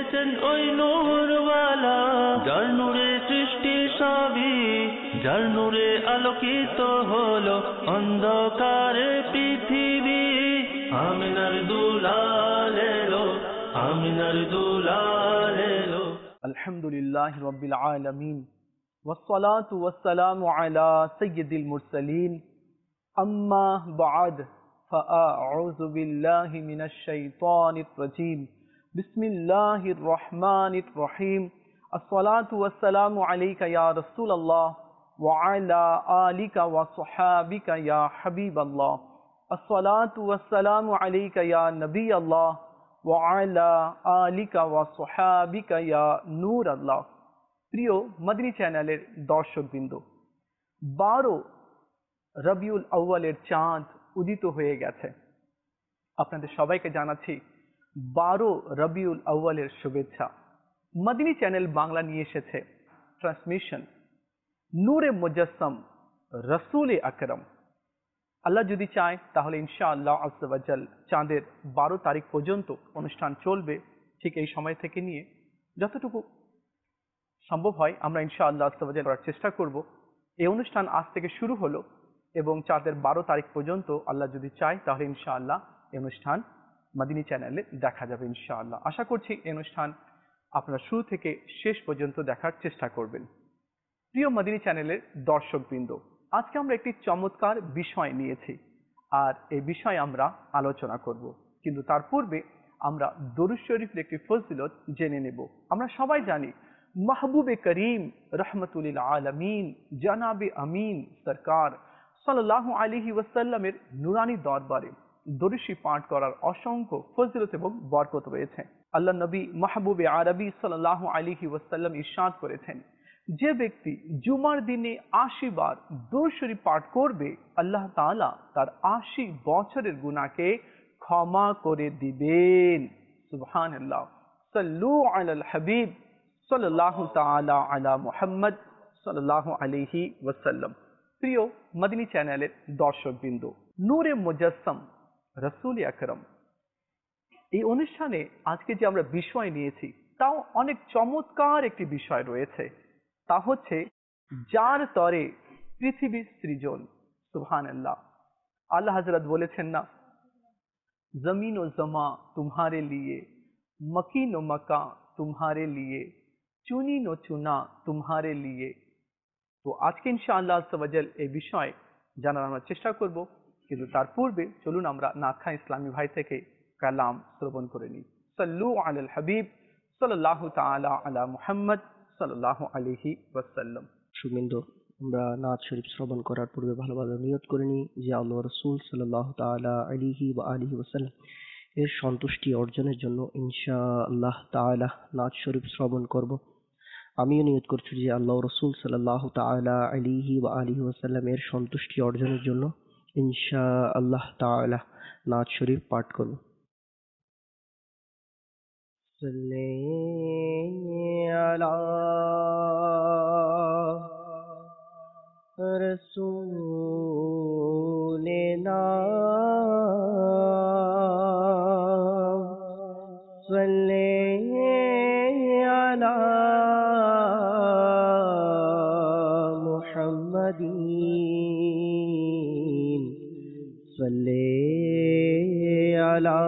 এসেছেন ওই নূরওয়ালা, যার নূরে সৃষ্টি সবই, যার নূরে আলোকিত হলো অন্ধকারে পৃথিবী। আমিনার দুলাল এলো, আমিনার দুলাল এলো। আলহামদুলিল্লাহি রাব্বিল আলামিন ওয়াসসালাতু ওয়াসসালামু আলা সাইয়্যিদিল মুরসালিন আম্মা বা'দ ফাআউযু বিল্লাহি মিনাশ শাইতানির রাজীম বিসমিল্লাহির রহমানির রহিম আসসালাতু ওয়াসসালামু আলাইকা ইয়া রাসূলুল্লাহ ওয়া আলা আলিকা ওয়া সাহবিকা ইয়া হাবিবাল্লাহ আসসালাতু ওয়াসসালামু আলাইকা ইয়া নবিয়াল্লাহ ওয়া আলা আলিকা ওয়া সাহবিকা ইয়া নূর আল্লাহ। প্রিয় মদনী চ্যানেলের দর্শকবৃন্দ, 12 রবিউল আউয়ালের চাঁদ উদিত হয়ে গেছে। আপনাদের সবাইকে জানাচ্ছি 12 রবিউল আউয়ালের শুভেচ্ছা। মদনী চ্যানেল বাংলা নিয়ে এসেছে ট্রান্সমিশন নূরে মুজাসসাম রাসূলে আকরাম। আল্লাহ যদি চায় তাহলে ইনশাআল্লাহ আযজা ওয়া জাল চাঁদের 12 তারিখ পর্যন্ত অনুষ্ঠান চলবে। ঠিক এই সময় থেকে নিয়ে যতটুকু সম্ভব হয় আমরা ইনশাআল্লাহ আযজা ওয়া জাল করার চেষ্টা করব। এই অনুষ্ঠান আজ থেকে শুরু হলো এবং চাঁদের 12 তারিখ পর্যন্ত আল্লাহ যদি চায় তাহলে ইনশাআল্লাহ এই অনুষ্ঠান মদনী চ্যানেলে দেখা যাবে ইনশাআল্লাহ। আশা করছি এই অনুষ্ঠান আপনারা শুরু থেকে শেষ পর্যন্ত দেখার চেষ্টা করবেন। প্রিয় মদনী চ্যানেলের দর্শকবৃন্দ, আজকে আমরা একটি চমৎকার বিষয় নিয়েছি আর এই বিষয়ে আমরা আলোচনা করব, কিন্তু তার পূর্বে আমরা দরুদ শরীফের একটি ফজিলত জেনে নেব। আমরা সবাই জানি মাহবুবে করিম রহমতুল আলামিন জানাবে আমিন সরকার সাল্লাল্লাহু আলাইহি ওয়াসাল্লামের নুরানি দরবারে দরুদ শরীফ পাঠ করার অসংখ্য ফজিলত এবং বরকত রয়েছে। আল্লাহ নবী মাহবুবে আরবি সাল্লাল্লাহু আলাইহি ওয়াসাল্লাম ইরশাদ করেছেন, যে ব্যক্তি জুমার দিনে 80 বার দরুদ শরীফ পাঠ করবে, আল্লাহ তাআলা তার 80 বছরের গুনাহকে ক্ষমা করে দিবেন। সুবহানাল্লাহ। সাল্লু আলাল হাবিব সাল্লাল্লাহু তাআলা আলা মুহাম্মদ সাল্লাল্লাহু আলাইহি ওয়াসাল্লাম। প্রিয় মদনী চ্যানেলের দর্শকবৃন্দ, নূরে মুজাসসাম রাসূলে আকরাম, এই অনুষ্ঠানে আজকে যে আমরা বিষয় নিয়েছি তাও অনেক চমৎকার একটি বিষয় রয়েছে। তা হচ্ছে যার তরে পৃথিবীর সৃজন। সুবহানাল্লাহ। আল্লাহ হযরত বলেছেন না, জমিন ও জমা तुम्हारे लिए, मकीन ও मका तुम्हारे लिए, चुनी नो चुना तुम्हारे लिए। তো আজকে ইনশাআল্লাহ আযজা ওয়া জাল এই বিষয় জানার আমরা চেষ্টা করব, কিন্তু তার পূর্বে চলুন আমরা নাথা ইসলামী ভাই থেকে কালাম শ্রবণ করে নিই। সাল্লু আলাল হাবিব সাল্লাল্লাহু তাআলা আলা মুহাম্মদ সাল্লাল্লাহু আলাইহি ওয়াসাল্লাম। সুমিন্দ, আমরা নাত শরীফ শ্রবণ করার পূর্বে ভালোভাবে নিয়ত করে নিই যে আল্লাহ রাসূল সাল্লাল্লাহু তাআলা আলাইহি ওয়া আলিহি ওয়াসাল্লাম এর সন্তুষ্টি অর্জনের জন্য ইনশাআল্লাহ তাআলা নাত শরীফ শ্রবণ করব। আমিও নিয়ত করছি যে আল্লাহ রাসূল সাল্লাল্লাহু তাআলা আলাইহি ওয়া আলিহি ওয়াসাল্লাম এর সন্তুষ্টি অর্জনের জন্য ইনশাআল্লাহ তাআলা নাত শরীফ পাঠ করব। রসূলিনা সাল্লি আলা মুহাম্মাদিন সাল্লি আলা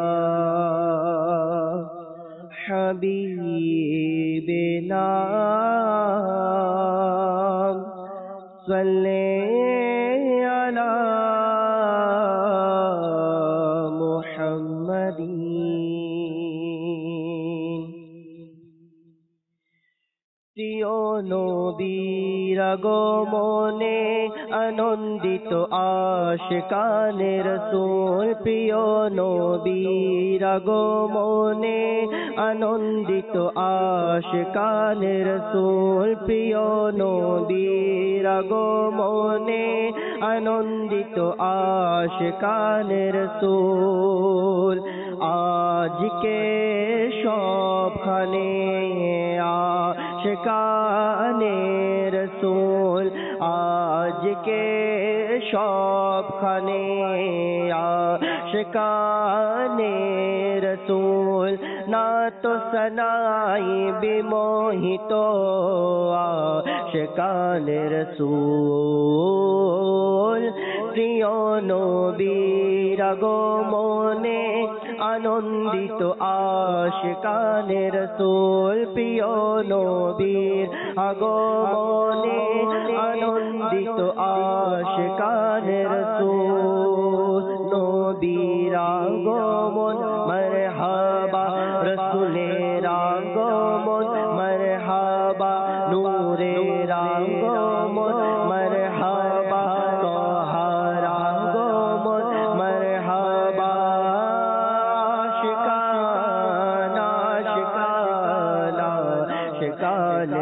হাবিবিনা সাল্লি আলা মুহাম্মাদিন। প্রিয় নবীর আগমনে আনন্দিত আশিকানে রাসূল, প্রিয় নবীর আগমনে আনন্দিত আশিকানে রাসূল, প্রিয় নবীর আগমনে আনন্দিত আশিকানে রাসূল। আজকে সবখানে আশিকানে রাসূল, আজকে সবখানে আশিকানে রাসূল নাত সনাই বিমোহিত আশিকানে রাসূল প্রিয় নবীর আগমনে আনন্দিত আশিকানে রাসূল প্রিয় নবীর আগমনে আনন্দিত আশিকানে রাসূল নবীর আগমন মারহাবা রাসূলের আগমন মারহাবা নূরের আগমন মারহাবা তাহার আগমন মারহাবা আশিকানা আশিকানা আশিকানে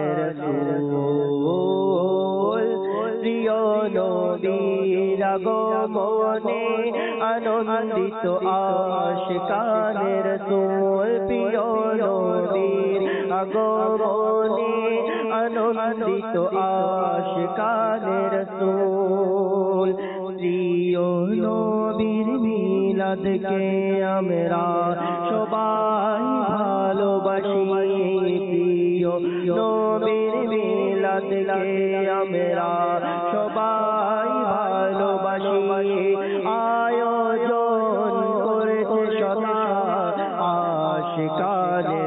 রাসূল প্রিয় নবীর আগমনে আনন্দিত আশিকানে রাসূল প্রিয় নবীর আগমনে আনন্দিত আশিকানে রাসূল প্রিয় নবীর মিলাদকে আমরা সবাই ভালোবাসি প্রিয় নবীর মিলাদকে আমরা সবাই ভালোবাসি আয়োজন করেছে সদা আশিকানে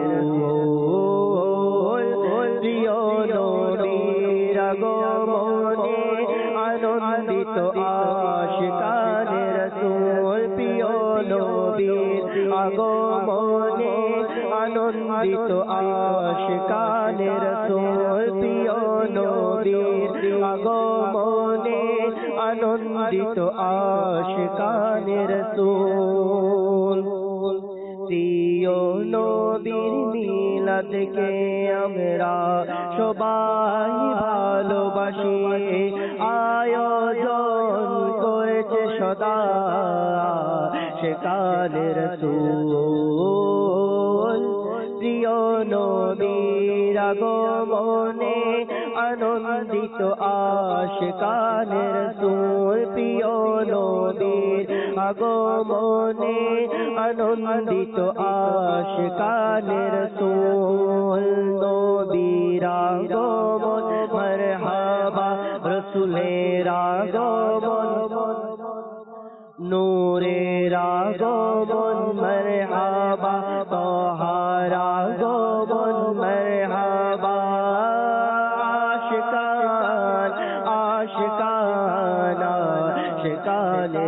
রাসূল প্রিয় নবীর আগমনে আনন্দিত আশিকানে রাসূল প্রিয় নবীর আগমনে আনন্দিত আশিকানে রাসূল প্রিয় নবীর আগমনে আনন্দিত আশিকানে রাসূল প্রিয় নবীর মিলাদকে আমরা সবাই ভালোবাসি আয়োজন করেছে সদা আশিকানে রাসূল প্রিয় নবীর আগমনে আনন্দিত আশিকানে রাসূল প্রিয় নবীর আগমনে আনন্দিত আশিকানে রাসূল নবীর আগমন মারহাবা রাসূলের আগমন নূরের আগমন মারহাবা তাহার আগমন মারহাবা আশিকান আশিকানা আশিকানে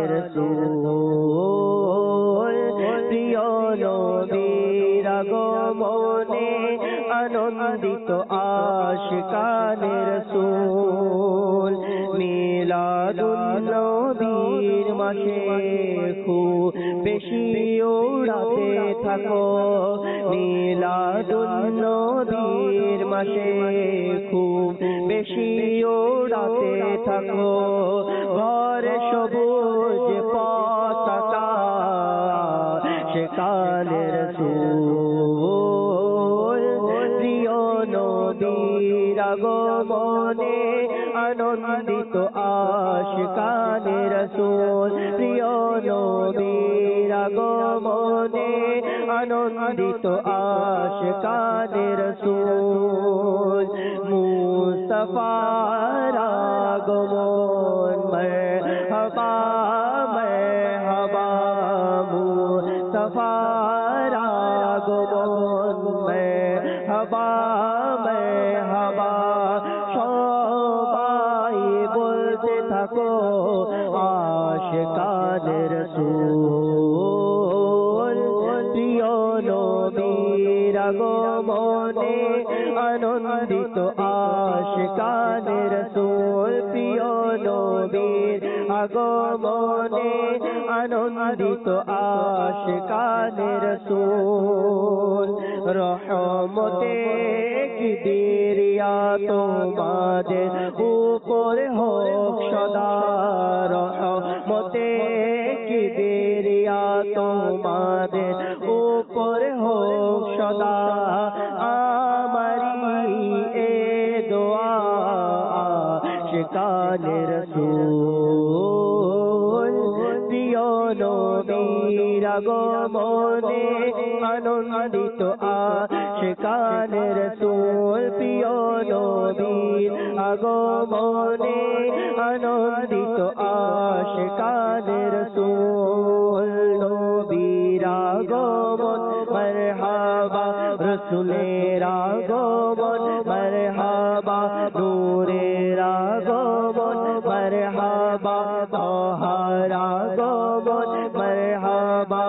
রাসূল প্রিয় নবীর আগমনে আনন্দিত আশিকানে রাসূল মিলাদুন নবীর মাসে খুব বেশি উড়াতে থাকো মিলাদুন নবীর মাসে খুব বেশি উড়াতে থাকো ঘরে সবুজ পতাকা আশিকানে রাসূল প্রিয় নবীর আগমনে আনন্দিত আশিকানে রাসূল প্রিয় নবীর আগমনে আনন্দিত আশিকানে রাসূল মুস্তাফার আগমন মারহাবা মারহাবা মুস্তাফার আগমন মারহাবা মারহাবা সবাই বলতে থাকো আশিকানে রাসূল প্রিয় নবীর আগমনে আনন্দিত আশিকানে রাসূল প্রিয় নবীর আগমনে আনন্দিত আশিকানে রাসূল রহমতে কিবরিয়া তোমাদের উপরে হোক সদা রহমতে কিবরিয়া তোমাদের উপরে হোক সদা আমারি এ দোয়া আশিকানে রাসূল প্রিয় নবীর আগমনে আনন্দিত আশিকানে রাসূল প্রিয় নবীর আগমনে আনন্দিত আশিকানে রাসূল নবীর আগমন মারহাবা রাসূলের আগমন মারহাবা নূরের আগমন মারহাবা তাহার আগমন মারহাবা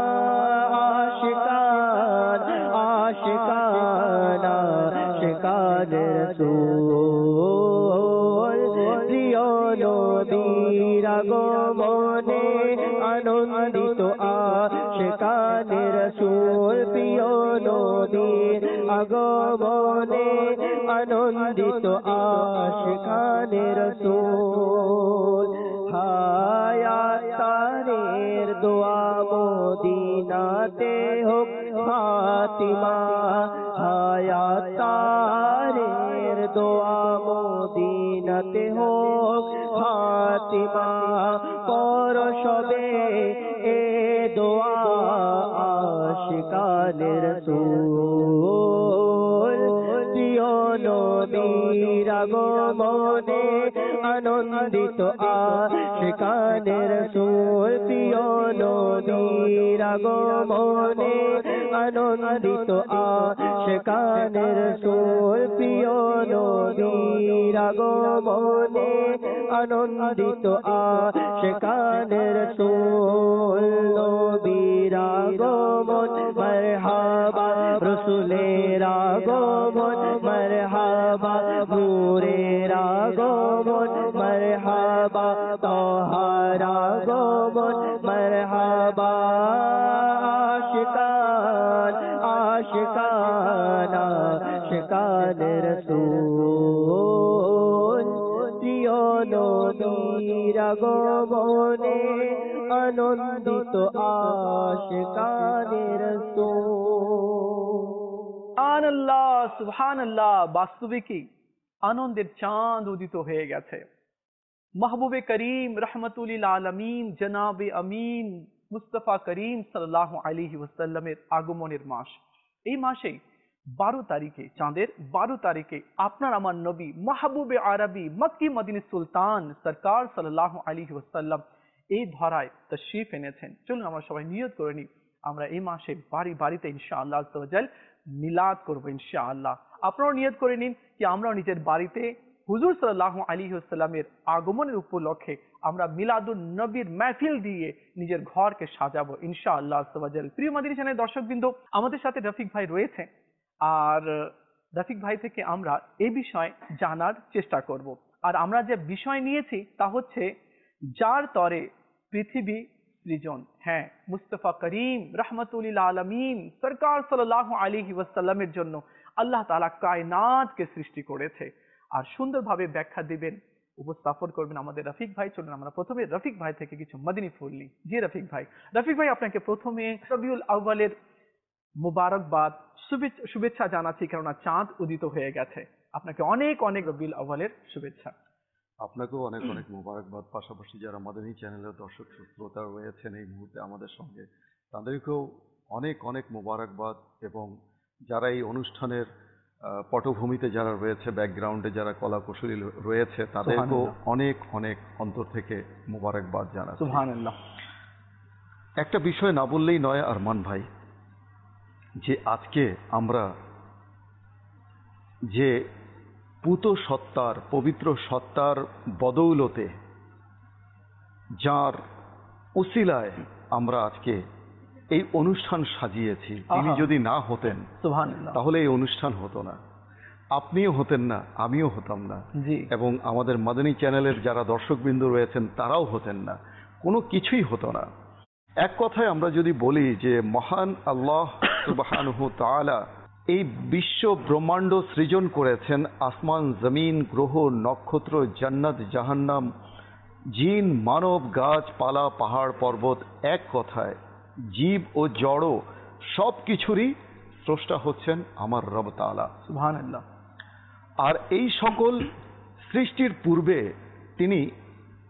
আশিকান আশিকানা আশিকানে রাসূল প্রিয় নবীর আগমনে আনন্দিত আশিকানে রাসূল প্রিয় নবীর আগমনে আনন্দিত আশিকানে রাসূল হায়াত তারের দোয়া মদিনাতে হোক ফাতিমা হায়াত তারের দোয়া মদিনাতে হোক ফাতিমা পরশবে এ দোয়া আশিকানে রাসূল প্রিয় নবীর আগমনে আনন্দিত আশিকানে রাসূল প্রিয় নবীর আগমনে আনন্দিত আশিকানে রাসূল প্রিয় নবীর আগমনে আনন্দিত আশিকানে রাসূল নবীর আগমন মারহাবা রাসূলের আগমন মারহাবা নূরের আগমন মারহাবা তাহার আগমন মারহাবা আশিকান আশিকানা আশিকানে রাসূল প্রিয় নবীর আগমনে আনন্দিত আশিকানে রাসূল সুবহানাল্লাহ সুবহানাল্লাহ। বাস্তবিকই আনন্দের চাঁদ উদিত হয়ে গেছে। মাহবুবে করিম রহমতুল লিল আলামিন জনাবে আমিন মুস্তাফা করিম সাল্লাল্লাহু আলাইহি ওয়াসাল্লামের আগমনের মাস। এই মাসেই 12 তারিখে, চাঁদের 12 তারিখে আপনার আমার নবী মাহবুবে আরবি মক্কি মদিনী সুলতান সরকার সাল্লাল্লাহু আলাইহি ওয়াসাল্লাম এই ধরায় তশরিফ এনেছেন। চলুন আমরা সবাই নিয়ত করে নিই, আমরা এই মাসে বাড়ি বাড়িতে ইনশাআল্লাহ আজ্জা ওয়া জাল মিলাদ করবো ইনশাআল্লাহ। আপনারাও নিয়ত করে নিন যে আমরাও নিজের বাড়িতে হুজুর সাল্লাল্লাহু আলাইহি ওয়াসাল্লামের আগমনের উপলক্ষে আমরা মিলাদুন নবীর মাহফিল দিয়ে নিজের ঘরকে সাজাবো ইনশাআল্লাহ আজ্জা ওয়া জাল। প্রিয় মাদিনী চ্যানেলের দর্শকবৃন্দ, আমাদের সাথে রফিক ভাই রয়েছে, আর রফিক ভাই থেকে আমরা এই বিষয় জানার চেষ্টা করব। আর আমরা যে বিষয় নিয়েছি তা হচ্ছে যার তরে পৃথিবী সৃজন। হ্যাঁ, মুস্তাফা করিম রহমতুল লিল আলামিন সরকার সাল্লাল্লাহু আলাইহি ওয়াসাল্লামের জন্য আল্লাহ তাআলা কায়নাতকে সৃষ্টি করেছে। আর সুন্দরভাবে ব্যাখ্যা দিবেন, উপস্থাপন করবেন আমাদের রফিক ভাই। চলুন আমরা প্রথমে রফিক ভাই থেকে কিছু মদিনী ফুল নিই। জি রফিক ভাই। রফিক ভাই, আপনাকে প্রথমে রবিউল আউয়ালের মুবারকবাদ শুভেচ্ছা জানাচ্ছি, কেননা চাঁদ উদিত হয়ে গেছে। আপনাকে অনেক অনেক রবিউল আউয়ালের শুভেচ্ছা। আপনাকেও অনেক অনেক মোবারকবাদ। পাশাপাশি যারা মাদানী চ্যানেলের দর্শক শ্রোতা রয়েছেন এই মুহূর্তে আমাদের সঙ্গে, তাদেরকেও অনেক অনেক মোবারকবাদ। এবং যারা এই অনুষ্ঠানের পটভূমিতে যারা রয়েছে, ব্যাকগ্রাউন্ডে যারা কলাকুশলী রয়েছে, তাদেরকেও অনেক অনেক অন্তর থেকে মোবারকবাদ জানাচ্ছি। সুবহানাল্লাহ। একটা বিষয় না বললেই নয় আরমান ভাই, যে আজকে আমরা যে পুত সত্তার, পবিত্র সত্তার বদৌলতে, যার উসিলায় আমরা আজকে এই অনুষ্ঠান সাজিয়েছি, তিনি যদি না হতেন তাহলে এই অনুষ্ঠান হতো না, আপনিও হতেন না, আমিও হতাম না, এবং আমাদের মাদানী চ্যানেলের যারা দর্শকবৃন্দ রয়েছেন তারাও হতেন না, কোনো কিছুই হতো না। এক কথায় আমরা যদি বলি যে মহান আল্লাহ সুবহানাহু তাআলা এই বিশ্ব ব্রহ্মাণ্ড সৃজন করেছেন, আসমান, জমিন, গ্রহ, নক্ষত্র, জান্নাত, জাহান্নাম, জিন, মানব, গাছপালা, পাহাড়, পর্বত, এক কথায় জীব ও জড় সব কিছুরই স্রষ্টা হচ্ছেন আমার রব তাআলা সুবহানাল্লাহ। আর এই সকল সৃষ্টির পূর্বে তিনি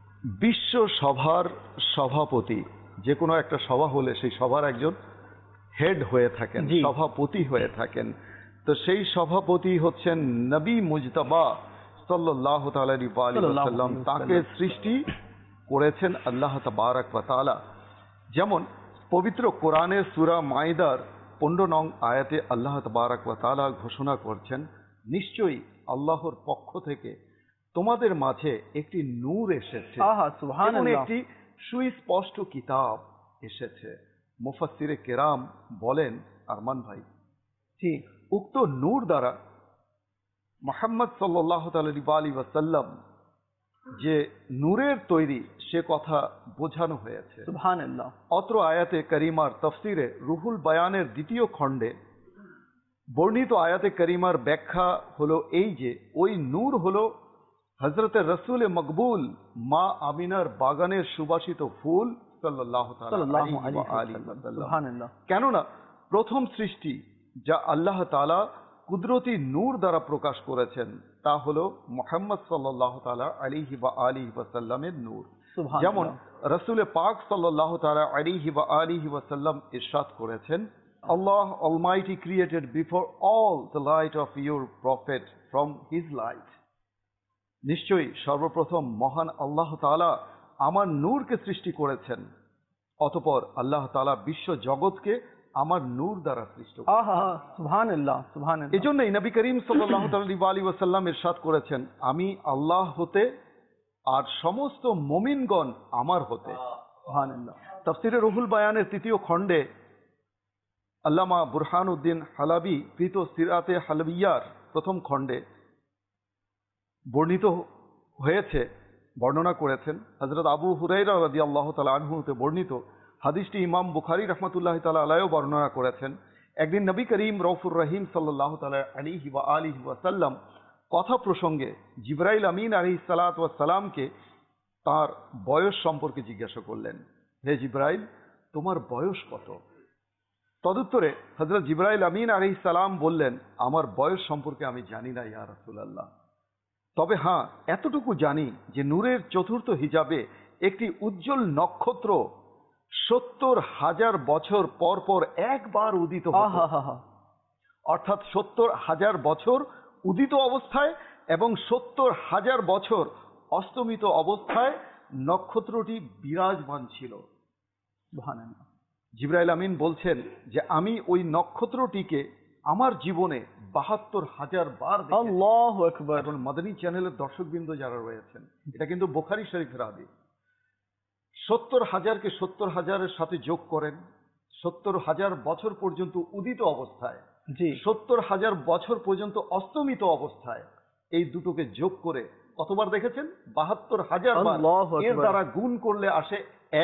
বিশ্ব সভার সভাপতি। যে কোনো একটা সভা হলে সেই সভার একজন হেড হয়ে থাকেন, সভাপতি হয়ে থাকেন। তো সেই সভাপতি হচ্ছেন নবী মুজতবা সাল্লাল্লাহু তাআলা আলাইহি ওয়া সাল্লাম। তাকে সৃষ্টি করেছেন আল্লাহ তাবারক ওয়া তাআলা। যেমন পবিত্র কোরআনের সূরা মাইদার 15 নং আয়াতে আল্লাহ তাবারক ওয়া তাআলা ঘোষণা করছেন, নিশ্চয়ই আল্লাহর পক্ষ থেকে তোমাদের মাঝে একটি নূর এসেছে, একটি সুস্পষ্ট কিতাব এসেছে। মুফাসসিরে কেরাম বলেন, আরমান ভাই, উক্ত নূর দ্বারা মুহাম্মদ সাল্লাল্লাহু আলাইহি ওয়াসাল্লাম যে নূরের তৈরি সে কথা বোঝানো হয়েছে। সুবহানাল্লাহ। অত্র আয়াতে করিমার তফসিরে রুহুল বায়ানের 2য় খণ্ডে বর্ণিত আয়াতে করিমার ব্যাখ্যা হলো এই যে ওই নূর হলো হযরত রাসূল মকবুল মা আমিনার বাগানের সুবাসিত ফুল সাল্লাল্লাহু আলাইহি ওয়াসাল্লাম। কেননা প্রথম সৃষ্টি যা আল্লাহ তাআলা কুদরতি নূর দ্বারা প্রকাশ করেছেন তা হলো মুহাম্মদ সাল্লাল্লাহু তাআলা আলাইহি ওয়াসাল্লামের নূর। যেমন রাসূল পাক সাল্লাল্লাহু তাআলা আলাইহি ওয়াসাল্লাম ইরশাদ করেছেন, Allah Almighty created before all the light of your prophet from his light. নিশ্চয়ই সর্বপ্রথম মহান আল্লাহ তাআলা আমার নূরকে সৃষ্টি করেছেন, অতঃপর আল্লাহ তাআলা বিশ্ব জগৎকে আমার নূর দ্বারা সৃষ্টি করেছেন। সুবহানাল্লাহ, সুবহানাল্লাহ। এজন্যই নবী করিম সাল্লাল্লাহু আলাইহি ওয়াসাল্লাম ইরশাদ করেছেন, আমি আল্লাহ হতে আর সমস্ত মুমিনগণ আমার হতে। সুবহানাল্লাহ। তাফসীরে রুহুল বায়ানের 3য় খণ্ডে আল্লামা বুরহানুদ্দিন হালাবি কৃত সিরাতে হালবিয়ার 1ম খণ্ডে বর্ণিত হয়েছে, বর্ণনা করেছেন হযরত আবু হুরায়রা রাদিয়াল্লাহু তাআলা আনহু হতে বর্ণিত হাদিসটি ইমাম বুখারী রাহমাতুল্লাহি তাআলা আলাইহি বর্ণনা করেছেন। একদিন নবী করিম রউফুর রহিম সাল্লাল্লাহু তাআলা আলাইহি ওয়াসাল্লাম কথা প্রসঙ্গে জিবরাইল আমিন আলাইহিস সালাতু ওয়াস সালামকে তার বয়স সম্পর্কে জিজ্ঞাসা করলেন, হে জিবরাইল, তোমার বয়স কত? তদুত্তরে হযরত জিবরাইল আমিন আলাইহিস সালাম বললেন, আমার বয়স সম্পর্কে আমি জানি না ইয়া রাসূলুল্লাহ, তবে হ্যাঁ এতটুকু জানি যে নূরের 4র্থ হিজাবে একটি উজ্জ্বল নক্ষত্র 70,000 বছর পর পর একবার উদিত হতো। অর্থাৎ 70,000 বছর উদিত অবস্থায় এবং 70,000 বছর অস্তমিত অবস্থায় নক্ষত্রটি বিরাজমান ছিল। সুবহানাল্লাহ। জিবরাইল আমিন বলছেন যে আমি ওই নক্ষত্রটিকে আমার জীবনে 72,000 বার দেখেছি। আল্লাহু আকবার। এখন মাদানী চ্যানেলের দর্শকবৃন্দ যারা রয়েছেন, এটা কিন্তু বুখারী শরীফের হাদিস। 70,000কে 70,000-এর সাথে যোগ করেন, 70,000 বছর পর্যন্ত উদিত অবস্থায়, 70,000 বছর পর্যন্ত অস্তমিত অবস্থায়, এই দুটোকে যোগ করে কতবার দেখেছেন? 72,000 বার। এর দ্বারা গুণ করলে আসে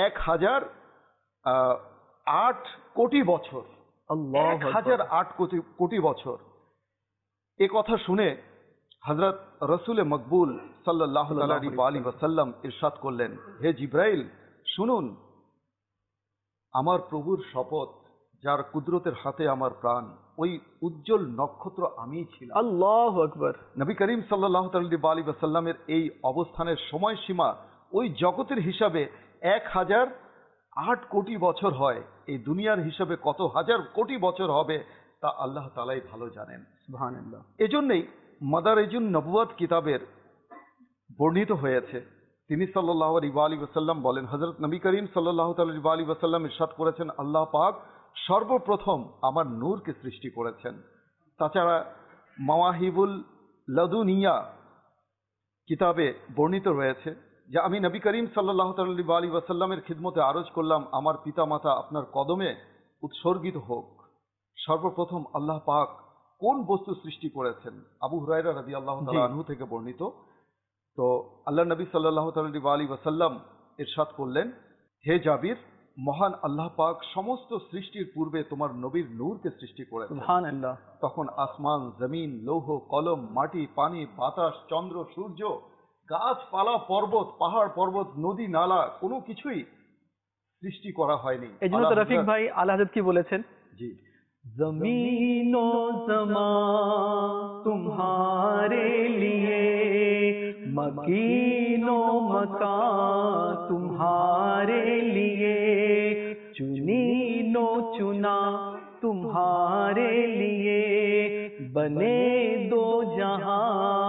1,008 কোটি বছর। 1,008 কোটি বছর। এ কথা শুনে হযরত রাসূল মকবুল সাল্লাল্লাহু আলাইহি ওয়াসাল্লাম ইরশাদ করলেন, হে জিবরাইল, শুনুন, আমার প্রভুর শপথ, যার কুদরতের হাতে আমার প্রাণ, ওই উজ্জ্বল নক্ষত্র আমিই ছিলাম। আল্লাহু আকবার। নবী করিম সাল্লাল্লাহু আলাইহি ওয়াসাল্লামের এই অবস্থানের সময়সীমা ওই জগতের হিসাবে 1,008 কোটি বছর হয়। এই দুনিয়ার হিসাবে কত হাজার কোটি বছর হবে তা আল্লাহ তাআলাই ভালো জানেন। সুবহানাল্লাহ। এজন্যই মাদারিজুন নবুওয়াত কিতাবের বর্ণিত হয়েছে, তিনি সাল্লাল্লাহু আলাইহি ওয়াসাল্লাম বলেন, হযরত নবী করিম সাল্লাল্লাহু আলাইহি ওয়াসাল্লাম ইরশাদ করেছেন, আল্লাহ পাক সর্বপ্রথম আমার নূরকে সৃষ্টি করেছেন। তাছাড়া মাওয়াহিবুল লাদুনিয়া কিতাবে বর্ণিত রয়েছে যে আমি নবী করিম সাল্লাল্লাহু আলাইহি ওয়াসাল্লামের খিদমতে আরজ করলাম, আমার পিতামাতা আপনার কদমে উৎসর্গিত হোক। সর্বপ্রথম আল্লাহ পাক কোন বস্তু সৃষ্টি করেছেন? আবু হুরায়রা রাদিয়াল্লাহু তাআলা আনহু থেকে বর্ণিত। তো আল্লাহ নবী সাল্লাল্লাহু আলাইহি ওয়াসাল্লাম ইরশাদ করলেন, হে জাবির, মহান আল্লাহ পাক সমস্ত সৃষ্টির পূর্বে তোমার নবীর নূরকে সৃষ্টি করেছেন। সুবহানাল্লাহ। তখন আসমান, জমিন, লৌহ, কলম, মাটি, পানি, বাতাস, চন্দ্র, সূর্য, গাছপালা, পর্বত, পাহাড় পর্বত, নদী নালা কোনো কিছুই সৃষ্টি করা হয়নি। এজন্য তো রফিক ভাই আলা হযরত কি বলেছেন? জি, ज़मीन ओ ज़मा तुम्हारे लिए, मकीन ओ मकान तुम्हारे लिए, चुनी नो चुना बने दो जहां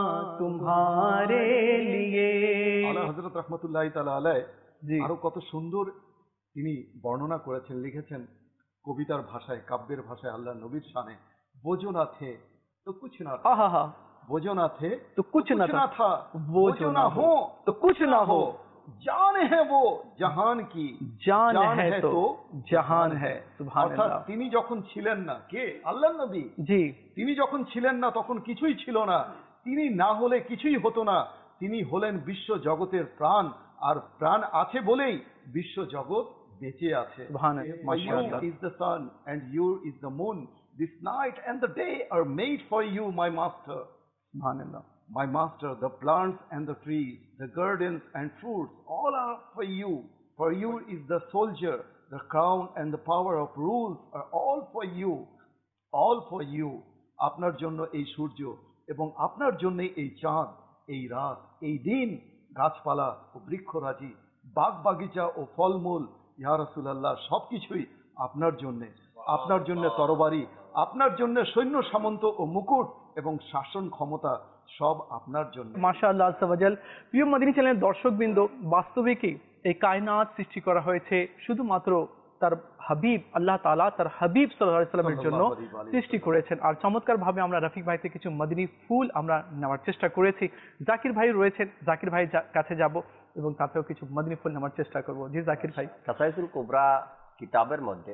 तुम्हारे लिए। আলা হযরত রাহমাতুল্লাহি তাআলা আলাইহি জি আরো কত সুন্দর তিনি বর্ণনা করেছেন, লিখেছেন কবিতার ভাষায়, কাব্যের ভাষায় আল্লাহ নবীর শানে। বোঝো না থে তো কুছ না থা, আহা হা বোঝো না থে তো কুछ कुछ ना ना था, था, वो वो जो जो ना ना हो हो तो कुछ ना हो, जान है वो জাহান কি, जान है तो जहान है। सुभान অর্থাৎ अल्लाह। তিনি যখন ছিলেন না, কে? আল্লাহর নবী। जी তিনি যখন ছিলেন না তখন কিছুই ছিল না, তিনি না হলে কিছুই হতো না। তিনি হলেন বিশ্ব জগতের প্রাণ, আর প্রাণ আছে বলেই বিশ্ব জগৎ বেঁচে আছে। সুবহানাল্লাহ, For you মাশাআল্লাহ। is the sun and you is the moon, this night and the day are made for you, my master. सुभान अल्लाह। My master, the plants and the trees, the gardens and fruits, all are for you. For you is the soldier, the crown and the power of rules are all for you. All for you. আপনার জন্য এই সূর্য এবং আপনার জন্য এই চাঁদ, এই রাত, এই দিন, গাছপালা ও বৃক্ষরাজি, বাগ বাগিচা ও ফলমূল, ইয়া রাসূলুল্লাহ, সবকিছুই আপনার জন্য। আপনার জন্য তরবারি, আপনার জন্য সৈন্য সামন্ত ও মুকুট এবং শাসন ক্ষমতা সব আপনার জন্য। মাশাআল্লাহ আজ্জা ওয়াজাল। প্রিয় মদিনী চ্যানেলের দর্শকবৃন্দ, বাস্তবিকই এই কায়নাত সৃষ্টি করা হয়েছে শুধুমাত্র তার হাবিব আল্লাহ তাআলা, তার হাবিব সাল্লাল্লাহু আলাইহি সাল্লামের জন্য সৃষ্টি করেছেন। আর চমৎকার ভাবে আমরা রফিক ভাই থেকে কিছু মদিনী ফুল আমরা নেওয়ার চেষ্টা করেছি। জাকির ভাই রয়েছেন, জাকির ভাই কাছে যাব এবং তাতেও কিছু মদিনী ফুল নেওয়ার চেষ্টা করব। জি জাকির ভাই। কাসাইসুল কুবরা কিতাবের মধ্যে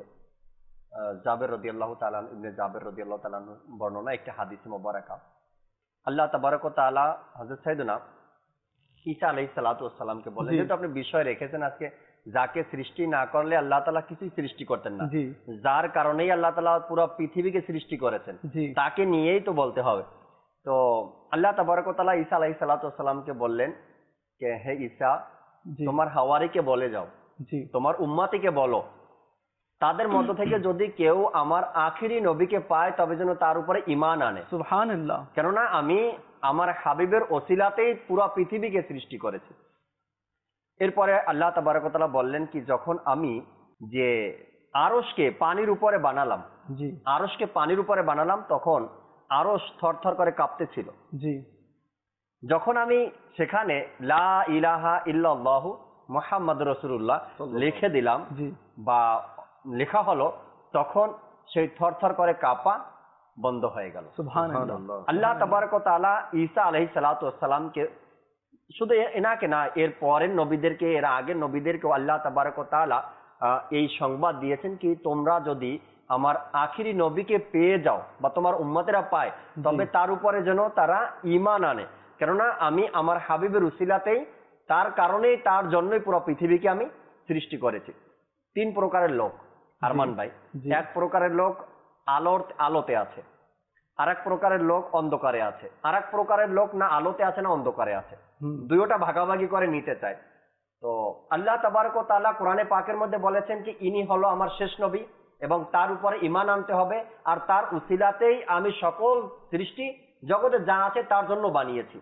জাবের রাদিয়াল্লাহু তাআলা, ইবনে জাবের রাদিয়াল্লাহু তাআলা বর্ণনা একটি হাদিসে মুবারাকা, আল্লাহ তাবারক ওয়া তাআলা হযরত সাইয়েদনা ঈসা আলাইহিস সালাতু ওয়াস সালামকে বলেন, যেহেতু আপনি বিষয় রেখেছেন আজকে, যাকে সৃষ্টি না করলে আল্লাহ তাআলা কিছুই সৃষ্টি করতেন না, যার কারণেই আল্লাহ তাআলা পুরো পৃথিবীকে সৃষ্টি করেছেন, তাকে নিয়েই তো বলতে হবে। তো আল্লাহ তাবারক ওয়া তাআলা ঈসা আলাইহিস সালাতু ওয়াস সালামকে বললেন যে হে ঈসা, তোমার হাওয়ারিকে বলে যাও, তোমার উম্মতিকে বলো, তাদের মধ্য থেকে যদি কেউ আমার আখিরি নবীকে পায় তবে যেন তার উপরে ঈমান আনে। সুবহানাল্লাহ। কেননা আমি আমার হাবিবের ওসিলাতেই পুরো পৃথিবীকে সৃষ্টি করেছি। এরপরে আল্লাহ তাবারক ওয়া তাআলা বললেন কি, যখন আমি যে আরশকে পানির উপরে বানালাম, আরশকে পানির উপরে বানালাম, তখন আরশ থরথর করে কাঁপতেছিল। যখন আমি সেখানে লা ইলাহা ইল্লাল্লাহু মুহাম্মাদুর রাসূলুল্লাহ লিখে দিলাম বা লেখা হলো, তখন সেই থরথর করে কাঁপা বন্ধ হয়ে গেল। সুবহানাল্লাহ। আল্লাহ তাবারক ওয়া তাআলা ঈসা আলাইহিস সালাতু ওয়াস সালামকে, শুধু এনাকে না, এর পরের নবীদেরকে, এর আগের নবীদেরকেও আল্লাহ তাবারক ওয়া তাআলা এই সংবাদ দিয়েছেন কি, তোমরা যদি আমার আখিরি নবীকে পেয়ে যাও বা তোমার উম্মতেরা পায়, তবে তার উপরে যেন তারা ঈমান আনে। কেননা আমি আমার হাবিবের উসিলাতেই, তার কারণেই, তার জন্যই পুরো পৃথিবীকে আমি সৃষ্টি করেছি। তিন প্রকারের লোক আরমান ভাই। এক প্রকারের লোক আলোতে আছে, আর এক প্রকারের লোক অন্ধকারে আছে, আর এক প্রকারের লোক না আলোতে আছে না অন্ধকারে আছে, দুইটা ভাগাভাগি করে নিতে চায়। তো আল্লাহ তাবারক ওয়া তাআলা কোরআনে পাকের মধ্যে বলেছেন কি, ইনি হলো আমার শেষ নবী এবং তার উপরে ঈমান আনতে হবে, আর তার উসিলাতেই আমি সকল সৃষ্টি জগতে যা আছে তার জন্য বানিয়েছি।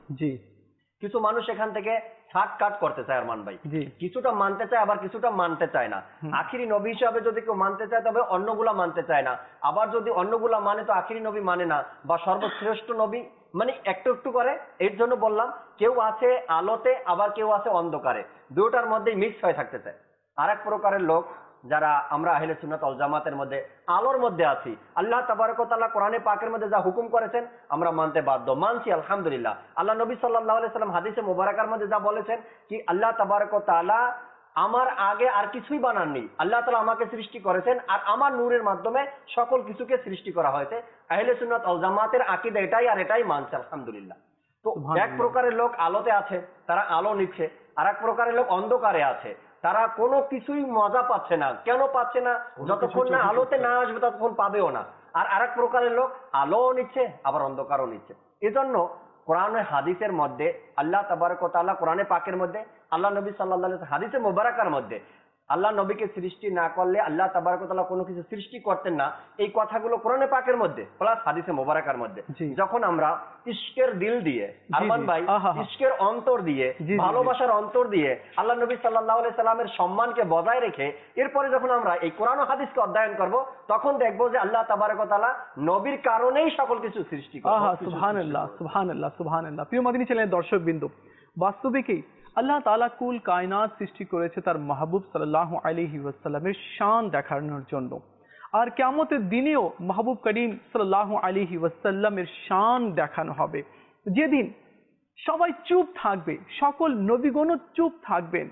কিছু মানুষ এখান থেকে ছাট কাট করতে চায় আরমান ভাই, কিছুটা মানতে চায় আবার কিছুটা মানতে চায় না। আখিরি নবী হিসাবে যদি কেউ মানতে চায় তবে অন্যগুলা মানতে চায় না, আবার যদি অন্যগুলা মানে তো আখিরি নবী মানে না, বা সর্বশ্রেষ্ঠ নবী মানে একটু একটু করে। এর জন্য বললাম, কেউ আছে আলোতে আবার কেউ আছে অন্ধকারে, দুটার মধ্যে মিক্স হয়ে থাকতে চায়। আর এক প্রকারের লোক যারা আমরা আহলে সুন্নাত ওয়াল জামাতের মধ্যে আলোর মধ্যে আছি, আল্লাহ তাবারক ওয়া তাআলা কোরআনে পাকের মধ্যে যা হুকুম করেছেন আমরা মানতে বাধ্য, মানছি আলহামদুলিল্লাহ। আল্লাহ নবী সাল্লাল্লাহু আলাইহি সাল্লাম হাদিসে মুবারাকার মধ্যে যা বলেছেন কি, আল্লাহ তাবারক ওয়া তাআলা আমার আগে আর কিছুই বানাননি, আল্লাহ তাআলা আমাকে সৃষ্টি করেছেন, আর আমার নূরের মাধ্যমে সকল কিছুকে সৃষ্টি করা হয়েছে। আহলে সুন্নাত ওয়াল জামাতের আকীদা এটাই, আর এটাই মানছে আলহামদুলিল্লাহ। তো এক প্রকারের লোক আলোতে আছে, তারা আলো নিচ্ছে, আর এক প্রকারের লোক অন্ধকারে আছে, তারা কোনো কিছুই মজা পাচ্ছে না। কেন পাচ্ছে না? যতক্ষণ না আলোতে না আসবে ততক্ষণ পাবেও না। আর আরেক প্রকারের লোক আলোও নিচ্ছে আবার অন্ধকারও নিচ্ছে। এজন্য কোরআন হাদিসের মধ্যে আল্লাহ তাবারক ওয়া তাআলা কোরআনে পাকের মধ্যে, আল্লাহ নবী সাল্লাল্লাহু আলাইহি হাদিসে মুবারাকার মধ্যে আল্লাহ নবীকে সৃষ্টি না করলে আল্লাহ তাবারক ওয়া তাআলা কোনো কিছু সৃষ্টি করতেন না, এই কথাগুলো কোরআনে পাকের মধ্যে প্লাস হাদিসে মোবারকার মধ্যে। যখন আমরা ইশকের দিল দিয়ে, আরমান ভাই, ইশকের অন্তর দিয়ে, ভালোবাসার অন্তর দিয়ে আল্লাহ নবী সাল্লাল্লাহু আলাইহি সাল্লামের সম্মানকে বজায় রেখে এরপরে যখন আমরা এই কোরআন ও হাদিসকে অধ্যয়ন করব, তখন দেখব যে আল্লাহ তাবারক ওয়া তাআলা নবীর কারণেই সকল কিছু সৃষ্টি করেছেন। সুবহানাল্লাহ, সুবহানাল্লাহ, সুবহানাল্লাহ। প্রিয় মাদিনী চ্যানেলের দর্শকবৃন্দ, বাস্তবিকই আল্লাহ তাআলা কুল কায়নাত সৃষ্টি করেছে তার মাহবুব সাল্লাল্লাহু আলাইহি ওয়াসাল্লামের শান দেখানোর জন্য। আর কিয়ামতের দিনেও মাহবুব করিম সাল্লাল্লাহু আলাইহি ওয়াসাল্লামের শান দেখানো হবে। যেদিন সবাই চুপ থাকবে, সকল নবীগণও চুপ থাকবেন,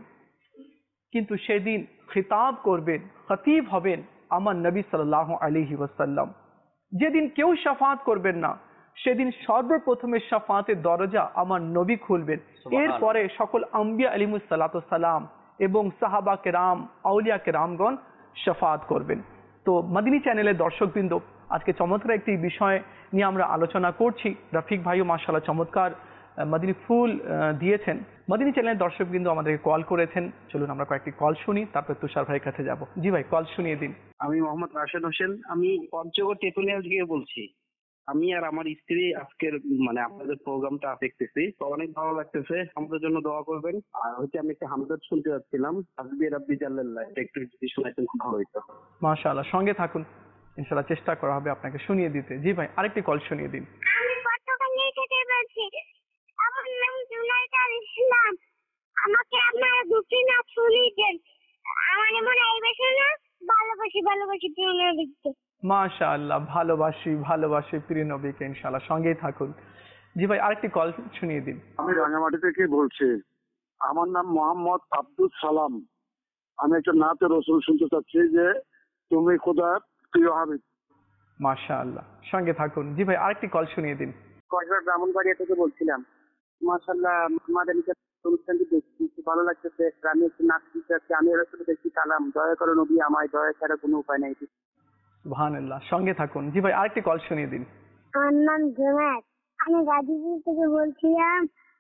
কিন্তু সেদিন খিতাব করবেন, খতিব হবেন আমার নবী সাল্লাল্লাহু আলাইহি ওয়াসাল্লাম। যেদিন কেউ শাফাত করবেন না, সেদিন সর্বপ্রথমে শাফাতের দরজা আমার নবী খুলবেন। এরপরে সকল আম্বিয়া আলাইহিমুস সালাতু সালাম এবং সাহাবা কেরাম, আউলিয়া কেরামগণ শাফাত করবেন। তো মাদিনী চ্যানেলের দর্শকবৃন্দ, আজকে চমৎকার একটি বিষয় নিয়ে আমরা আলোচনা করছি। রফিক ভাইও মাশাআল্লাহ চমৎকার মাদিনী ফুল দিয়েছেন। মাদিনী চ্যানেলের দর্শকবৃন্দ আমাদেরকে কল করেছেন, চলুন আমরা কয়েকটি কল শুনি, তারপর তুষার ভাইয়ের কাছে যাব। জি ভাই, কল শুনিয়ে দিন। আমি মোহাম্মদ রাশেদ হোসেন, আমি পঞ্চগড় তেতুলিয়া থেকে বলছি। আমি আর আমার স্ত্রী আজকের আপনাদের প্রোগ্রামটা দেখতেছি, তো অনেক ভালো লাগতেছে। আমাদের জন্য দোয়া করবেন। আর আমি একটা হামদর্দ শুনতে যাচ্ছিলাম, হাসবি রাব্বি জাল্লাল্লাহ, একটু যদি শোনাইতেন খুব ভালো হইতো। মাশাআল্লাহ, সঙ্গে থাকুন, ইনশাআল্লাহ চেষ্টা করা হবে আপনাকে শুনিয়ে দিতে। জি ভাই, আরেকটি কল শুনিয়ে দিন। আমি পর্তুগাল থেকে বলছি, আমার নাম জুনাইদ আল ইসলাম। আমাকে আপনারা দুটি নাচ শুনিয়ে দেন। আমার মনে হয় এই বেশি না, ভালোবাসি ভালোবাসি প্রিয় নবীকে। মাশাআল্লাহ, ভালোবাসি ভালোবাসি প্রিয় নবীকে, ইনশাআল্লাহ সঙ্গেই থাকুন। জি ভাই, আরেকটি কল শুনিয়ে দিন। আমি রাঙামাটি থেকে বলছি, আমার নাম মোহাম্মদ আব্দুল সালাম। আমি একটা নাতে রসুল শুনতে চাচ্ছি যে তুমি খোদার প্রিয় হাবিব। মাশাআল্লাহ, সঙ্গে থাকুন। জি ভাই, আরেকটি কল শুনিয়ে দিন। কক্সবাজার ব্রাহ্মণবাড়িয়া থেকে বলছিলাম। মাশাআল্লাহ, আমাদের অনুষ্ঠানটি দেখছি, খুব ভালো লাগতেছে। আমি একটু নাচ শিখতে যাচ্ছি, আমি রসুল দেখছি কালাম, দয়া করো নবী আমায়, দয়া ছাড়া কোনো উপায় নাই। সুবহানাল্লাহ, সঙ্গে থাকুন। জি ভাই, আরেকটি কল শুনিয়ে দিন। আমার নাম জুনায়েদ, আমি গাজীপুর থেকে বলছিলাম।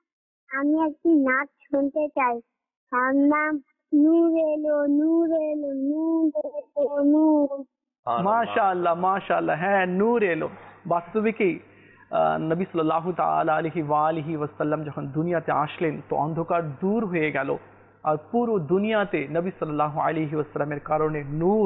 আমি একটি নাচ শুনতে চাই। তার নাম নূর এলো নূর এলো নূর এলো নূর। মাশাআল্লাহ, মাশাআল্লাহ, হ্যাঁ, নূর এলো। বাস্তবিকই নবী সাল্লাল্লাহু তাআলা আলাইহি ওয়া আলিহি ওয়াসাল্লাম যখন দুনিয়াতে আসলেন, তো অন্ধকার দূর হয়ে গেল, আর পুরো দুনিয়াতে নবী সাল্লাল্লাহু আলাইহি ওয়াসাল্লামের কারণে নূর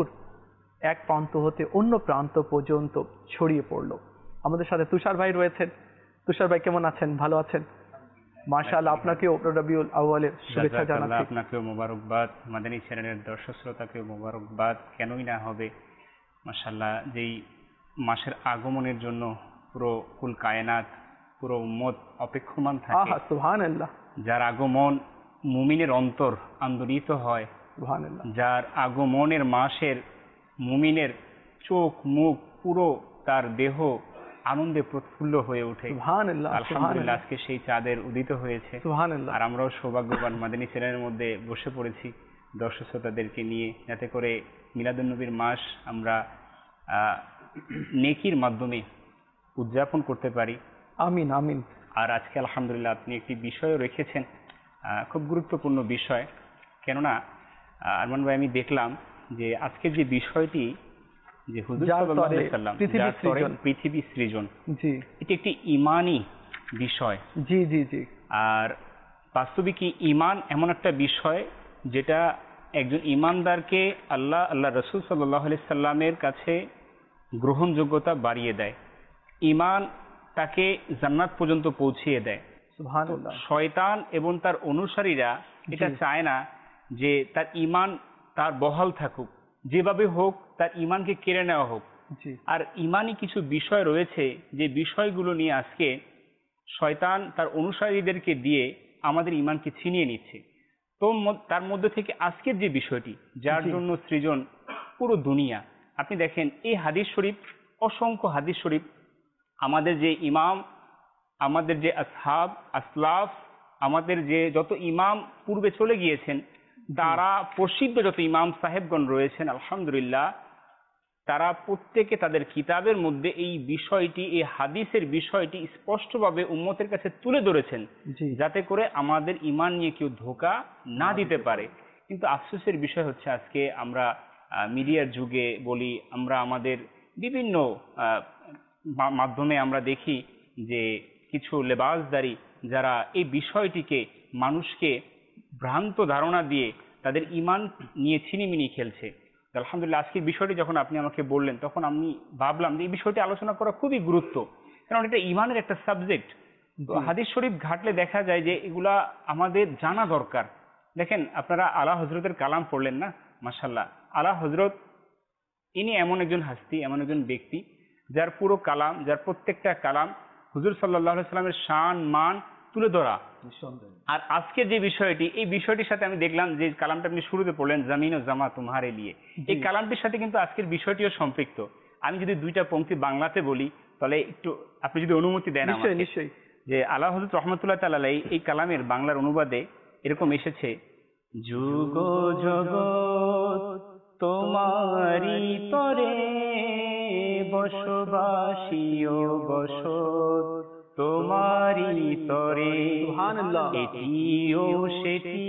এক প্রান্ত হতে অন্য প্রান্ত পর্যন্ত ছড়িয়ে পড়লো। আমাদের সাথে তুষার ভাই রয়েছেন। তুষার ভাই কেমন আছেন? ভালো আছেন? মাশাআল্লাহ, আপনাকেও রবিউল আউয়ালের শুভেচ্ছা জানাচ্ছি। আপনাকেও মোবারকবাদ, মাদানী চ্যানেলের দর্শক শ্রোতাকেও মোবারকবাদ। কেনই না হবে, মাশাআল্লাহ, যেই মাসের আগমনের জন্য পুরো কুল কায়নাত, পুরো উম্মত অপেক্ষমান থাকে। সুবহানাল্লাহ, যার আগমন মুমিনের অন্তর আন্দোলিত হয়, সুবহানাল্লাহ, যার আগমনের মাসের মুমিনের চোখ মুখ পুরো তার দেহ আনন্দে প্রফুল্ল হয়ে ওঠে। সুবহানাল্লাহ, আলহামদুলিল্লাহ, আজকে সেই চাঁদের উদিত হয়েছে। সুবহানাল্লাহ। আর আমরাও সৌভাগ্যবান মাদানী চ্যানেলের মধ্যে বসে পড়েছি দর্শক শ্রোতাদেরকে নিয়ে, যাতে করে মিলাদুন নবীর মাস আমরা নেকির মাধ্যমে উদযাপন করতে পারি। আমিন আমিন। আর আজকে আলহামদুলিল্লাহ আপনি একটি বিষয়ও রেখেছেন, খুব গুরুত্বপূর্ণ বিষয়। কেননা আরমান ভাই, আমি দেখলাম যে আজকের যে বিষয়টি, যে হুজুর সাল্লাল্লাহু আলাইহি ওয়াসাল্লাম পৃথিবী সৃজন, জি, এটি একটি ঈমানি বিষয়। জি জি জি। আর বাস্তবিকই ঈমান এমন একটা বিষয় যেটা একজন ঈমানদারকে আল্লাহ রাসূল সাল্লাল্লাহু আলাইহি সাল্লামের কাছে গ্রহণযোগ্যতা বাড়িয়ে দেয়। ঈমান তাকে জান্নাত পর্যন্ত পৌঁছিয়ে দেয়। সুবহানাল্লাহ। শয়তান এবং তার অনুসারীরা এটা চায় না যে তার ঈমান তার বহাল থাকুক, যেভাবে হোক তার ঈমানকে কেড়ে নেওয়া হোক। আর ঈমানি কিছু বিষয় রয়েছে যে বিষয়গুলো নিয়ে আজকে শয়তান তার অনুসারীদেরকে দিয়ে আমাদের ঈমানকে ছিনিয়ে নিচ্ছে। তো তার মধ্যে থেকে আজকের যে বিষয়টি, যার জন্য সৃজন পুরো দুনিয়া, আপনি দেখেন এই হাদিস শরীফ, অসংখ্য হাদিস শরীফ, আমাদের যে ইমাম, আমাদের যে আসহাব আসলাফ, আমাদের যে যত ইমাম পূর্বে চলে গিয়েছেন, তারা প্রসিদ্ধ যত ইমাম সাহেবগণ রয়েছেন, আলহামদুলিল্লাহ, তারা প্রত্যেকে তাদের কিতাবের মধ্যে এই বিষয়টি, এই হাদিসের বিষয়টি স্পষ্টভাবে উম্মতের কাছে তুলে ধরেছেন, যাতে করে আমাদের ঈমান নিয়ে কেউ ধোঁকা না দিতে পারে। কিন্তু আফসোসের বিষয় হচ্ছে আজকে আমরা মিডিয়ার যুগে বলি, আমরা আমাদের বিভিন্ন মাধ্যমে আমরা দেখি যে কিছু লেবাসদারি যারা এই বিষয়টিকে মানুষকে ভ্রান্ত ধারণা দিয়ে তাদের ঈমান নিয়ে ছিনিমিনি খেলছে। আলহামদুলিল্লাহ, আজকের বিষয়টি যখন আপনি আমাকে বললেন তখন আমি ভাবলাম যে এই বিষয়টি আলোচনা করা খুবই গুরুত্ব, কারণ এটা ঈমানের একটা সাবজেক্ট। হাদিস শরীফ ঘাটলে দেখা যায় যে এগুলা আমাদের জানা দরকার। দেখেন, আপনারা আলা হজরতের কালাম পড়লেন না? মাশাআল্লাহ, আলা হজরত ইনি এমন একজন হাস্তি, এমন একজন ব্যক্তি যার পুরো কালাম, যার প্রত্যেকটা কালাম হুজুর সাল্লাল্লাহু আলাইহি সাল্লামের শান মান তুলে ধরা। আর আজকের যে বিষয়টি, এই বিষয়টির সাথে আমি দেখলাম যে কালামটা আপনি শুরুতে পড়লেন, জামিন ও জামা তুমহারে লিয়ে, এই কালামটির সাথে কিন্তু আজকের বিষয়টিও সম্পৃক্ত। আমি যদি দুইটা পংক্তি বাংলাতে বলি তাহলে একটু আপনি যদি অনুমতি দেন আমাকে। নিশ্চয়ই। যে আলা হযরত রাহমাতুল্লাহ তাআলা আলাইহি এই কালামের বাংলার অনুবাদে এরকম এসেছে, যুগ জগৎ তোমারি তরে বসবাসী ও বসত তোমারি তরে, সুবহানাল্লাহ। এটিও সেটি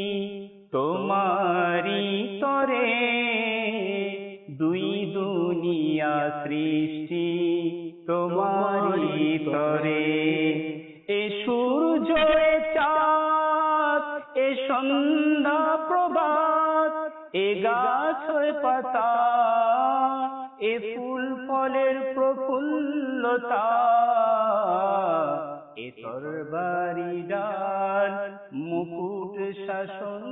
তোমারি তরে, দুই দুনিয়া সৃষ্টি তোমারি তরে, এ সূর্য এ চাঁদ এ সন্ধ্যা প্রভাত, এ গাছ এ পাতা এ ফুল ফলের প্রফুল্লতা, এ তরবারি ডাল মুকুট শাসন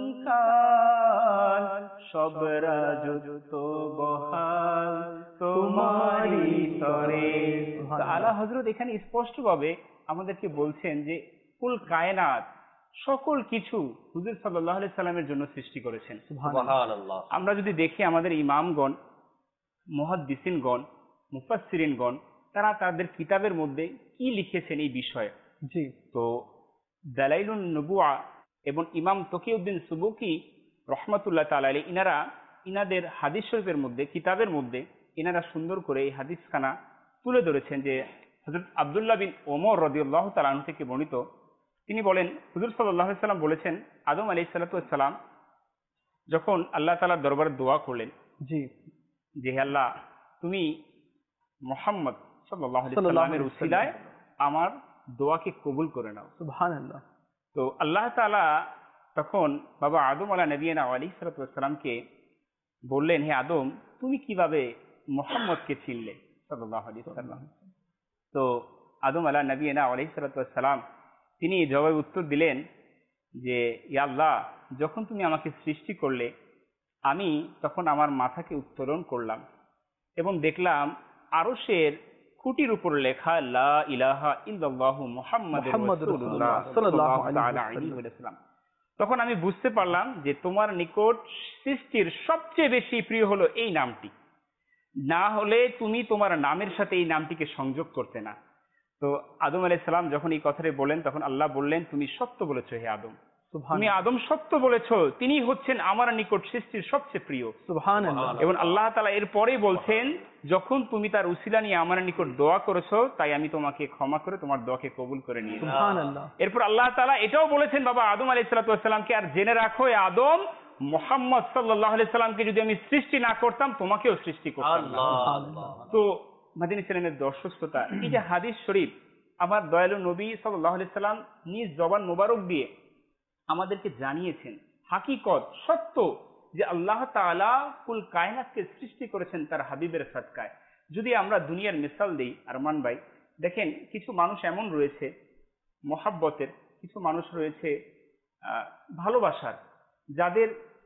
কাল, সব রাজত্ব বহাল তোমারি তরে। আলা হযরত এখানে স্পষ্টভাবে আমাদেরকে বলছেন যে কুল কায়নাত, সকল কিছু হুজুর সাল্লাল্লাহু আলাইহি সাল্লামের জন্য সৃষ্টি করেছেন। সুবহানাল্লাহ। আমরা যদি দেখি আমাদের ইমামগণ, মুহাদ্দিসিনগণ, মুফাসসিরিনগণ তারা তাদের কিতাবের মধ্যে কি লিখেছেন এই বিষয়ে। জি। তো দালাইলুন নবুয়া এবং ইমাম তকিউদ্দিন সুবুকি রহমাতুল্লাহ তাআলা আলাইহি ইনাদের হাদিস শরীফের মধ্যে, কিতাবের মধ্যে ইনারা সুন্দর করে এই হাদিসখানা তুলে ধরেছেন যে হযরত আব্দুল্লাহ বিন ওমর রাদিয়াল্লাহু তাআলা আনহু থেকে বর্ণিত, তিনি বলেন হুজুর সাল্লাল্লাহু আলাইহি সাল্লাম বলেছেন, আদম আলাইহিস সালাতু ওয়াস সালাম যখন আল্লাহ তাআলার দরবারে দোয়া করলেন, জি, যে হে আল্লাহ, তুমি মুহাম্মদ সাল্লাল্লাহু আলাইহি সাল্লামের উসিলায় আমার দোয়াকে কবুল করে নাও। সুবহানাল্লাহ। তো আল্লাহ তাআলা তখন বাবা আদম নবিয়িনা আলাইহিস সালাতু ওয়াস সালামকে বললেন, হে আদম, তুমি কিভাবে মুহাম্মদকে চিনলে সাল্লাল্লাহু আলাইহি সাল্লাম? তো আদম নবিয়িনা আলাইহিস সালাতু ওয়াস সালাম তিনি জবাবে উত্তর দিলেন যে ইয়া আল্লাহ, যখন তুমি আমাকে সৃষ্টি করলে আমি তখন আমার মাথাকে উত্তোলন করলাম এবং দেখলাম আরশের খুঁটির উপর লেখা লা ইলাহা ইল্লাল্লাহু মুহাম্মাদুর রাসূলুল্লাহ সাল্লাল্লাহু আলাইহি ওয়াসাল্লাম। তখন আমি বুঝতে পারলাম যে তোমার নিকট সৃষ্টির সবচেয়ে বেশি প্রিয় হলো এই নামটি, না হলে তুমি তোমার নামের সাথে এই নামটিকে সংযোগ করতে না। তো আদম আলাইহিস সালাম যখন এই কথাটি বলেন তখন আল্লাহ বললেন, তুমি সত্য বলেছো হে আদম, তুমি আদম সত্য বলেছো, তিনি হচ্ছেন আমার নিকট সৃষ্টির সবচেয়ে প্রিয়। সুবহানাল্লাহ। এবং আল্লাহ তাআলা এরপরেই বলছেন, যখন তুমি তার উসিলা নিয়ে আমার নিকট দোয়া করেছো তাই আমি তোমাকে ক্ষমা করে তোমার দোয়াকে কবুল করে নিয়েছি। সুবহানাল্লাহ। এরপর আল্লাহ তাআলা এটাও বলেছেন বাবা আদম আলাইহিস সালাতু ওয়াস সালামকে, আর জেনে রাখো এ আদম, মুহাম্মদ সাল্লাল্লাহু আলাইহি সাল্লামকে যদি আমি সৃষ্টি না করতাম তোমাকেও সৃষ্টি করতাম না। তো মাদিনী চ্যানেলের দর্শক শ্রোতা, এই যে হাদিস শরীফ আমার দয়ালু নবী সাল্লাল্লাহু আলাইহি সাল্লাম নিজ জবান মোবারক দিয়ে আমাদেরকে জানিয়েছেন হাকিকত সত্য যে আল্লাহ তাআলা কুল কায়নাতকে সৃষ্টি করেছেন তার হাবিবের সাদকায়। যদি আমরা দুনিয়ার মিসাল দেই আরমান ভাই, দেখেন কিছু মানুষ এমন রয়েছে মহাব্বতের, কিছু মানুষ রয়েছে ভালোবাসার, যাদের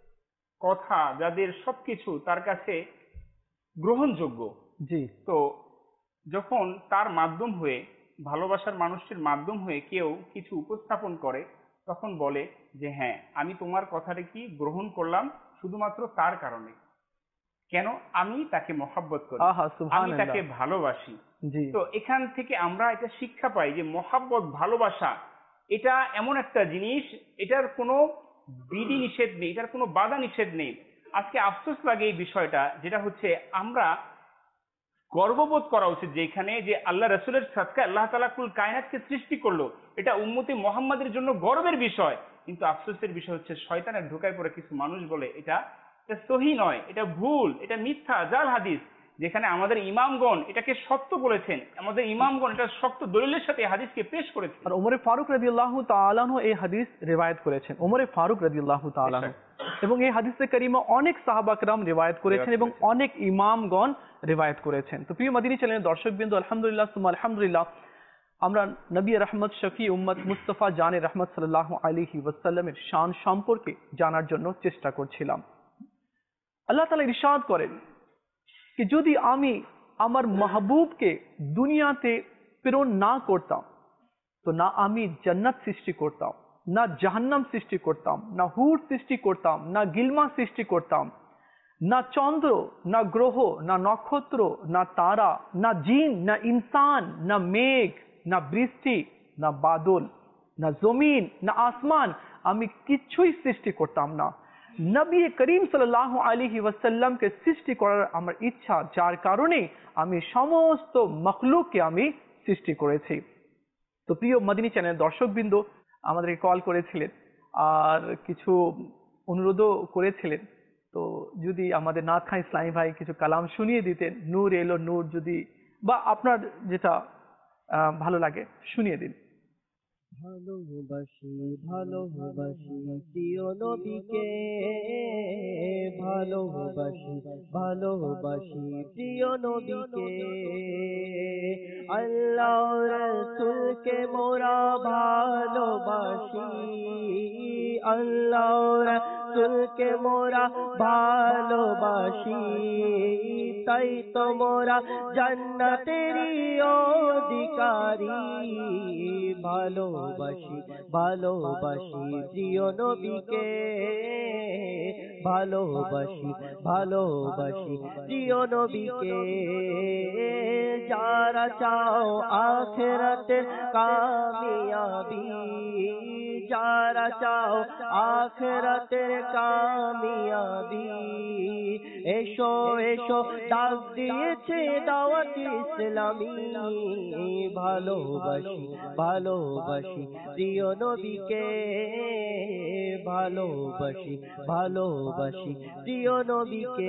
কথা, যাদের সবকিছু তার কাছে গ্রহণযোগ্য। জি। তো যখন তার মাধ্যম হয়ে, ভালোবাসার মানুষটির মাধ্যম হয়ে কেউ কিছু উপস্থাপন করে, তখন বলে যে হ্যাঁ, আমি তোমার কথাটা কি গ্রহণ করলাম শুধুমাত্র তার কারণে। কেন? আমি তাকে মহাব্বত করি, আমি তাকে ভালোবাসি। তো এখান থেকে আমরা এটা শিক্ষা পাই যে মহাব্বত, ভালোবাসা এটা এমন একটা জিনিস, এটার কোনো বিধি নিষেধ নেই, এটার কোনো বাধা নিষেধ নেই। আজকে আফসোস লাগে এই বিষয়টা, যেটা হচ্ছে আমরা গর্ববোধ করা উচিত যেখানে যে আল্লাহ রসুলের সাদকায় আল্লাহ তাআলা কুল কায়নাতকে সৃষ্টি করলো, এটা উম্মতি মুহাম্মাদের জন্য গর্বের বিষয়। কিন্তু আফসোসের বিষয় হচ্ছে শয়তানের ঢোকায় পড়ে কিছু মানুষ বলে এটা সহি নয়, এটা ভুল, এটা মিথ্যা, জাল হাদিস। যেখানে আমাদের ইমামগণ এটাকে সত্য বলেছেন, আমাদের ইমামগণ এটা শক্ত দলিলের সাথে হাদিসকে পেশ করেছেন। আর ওমরে ফারুক রাদিয়াল্লাহু তাআলা আনহু এই হাদিস রিওয়ায়াত করেছেন, ওমরে ফারুক রাদিয়াল্লাহু তাআলা আনহু। এবং এই হাদিসে কারিমা অনেক সাহাবা کرام রিওয়ায়াত করেছেন এবং অনেক ইমামগণ রিওয়ায়াত করেছেন। তো প্রিয় মাদিনী চ্যানেলের দর্শকবৃন্দ, আলহামদুলিল্লাহ সুম্মা আলহামদুলিল্লাহ, আমরা নবী রহমত শফি উম্মত মুস্তাফা জানে রহমত সাল্লাল্লাহু আলাইহি ওয়াসাল্লামের শান সম্পর্কে জানার জন্য চেষ্টা করছিলাম। আল্লাহ তাআলা ইরশাদ করেন कि যদি আমি আমার মাহবুবকে দুনিয়াতে প্রেরণ না করতাম তো না আমি জান্নাত সৃষ্টি করতাম, না জাহান্নাম সৃষ্টি করতাম, না হুর সৃষ্টি করতাম, না গিলমা সৃষ্টি করতাম, না চন্দ্র, না গ্রহ, না নক্ষত্র, না তারা, না জিন, না ইনসান, না মেঘ, না বৃষ্টি, না বাদল, না জমিন, না আসমান, আমি কিছুই সৃষ্টি করতাম না। নবী করিম সাল্লাল্লাহু আলাইহি ওয়াসাল্লামকে সৃষ্টি করার আমার ইচ্ছা, যার কারণে আমি সমস্ত মখলুককে আমি সৃষ্টি করেছি। তো প্রিয় মাদিনী চ্যানেল দর্শকবৃন্দ আমাদেরকে কল করেছিলেন আর কিছু অনুরোধও করেছিলেন। তো যদি আমাদের নাথ খান ইসলামী ভাই কিছু কালাম শুনিয়ে দিতেন, নূর এলো নূর, যদি বা আপনার যেটা ভালো লাগে শুনিয়ে দিন। ভালোবাসি ভালোবাসি প্রিয় নবীকে, ভালোবাসি ভালোবাসি প্রিয় নবীকে, আল্লাহ রাসূলকে মোরা ভালোবাসি, আল্লাহ রাসূলকে মোরা ভালোবাসি, তাই তো মোরা জান্নাতেরই অধিকারী। ভালোবাসি ভালোবাসি প্রিয় নবীকে, ভালোবাসি ভালোবাসি প্রিয় নবীকে, যারা চাও আখিরাতের কামিয়াবি, যারা চাও আখিরাতের কামিয়াবি, এসো এসো ডাক দিয়েছে দাওয়াত ইসলামী। ভালোবাসি ভালোবাসি প্রিয় নবীকে, ভালোবাসি ভালোবাসি প্রিয় নবীকে।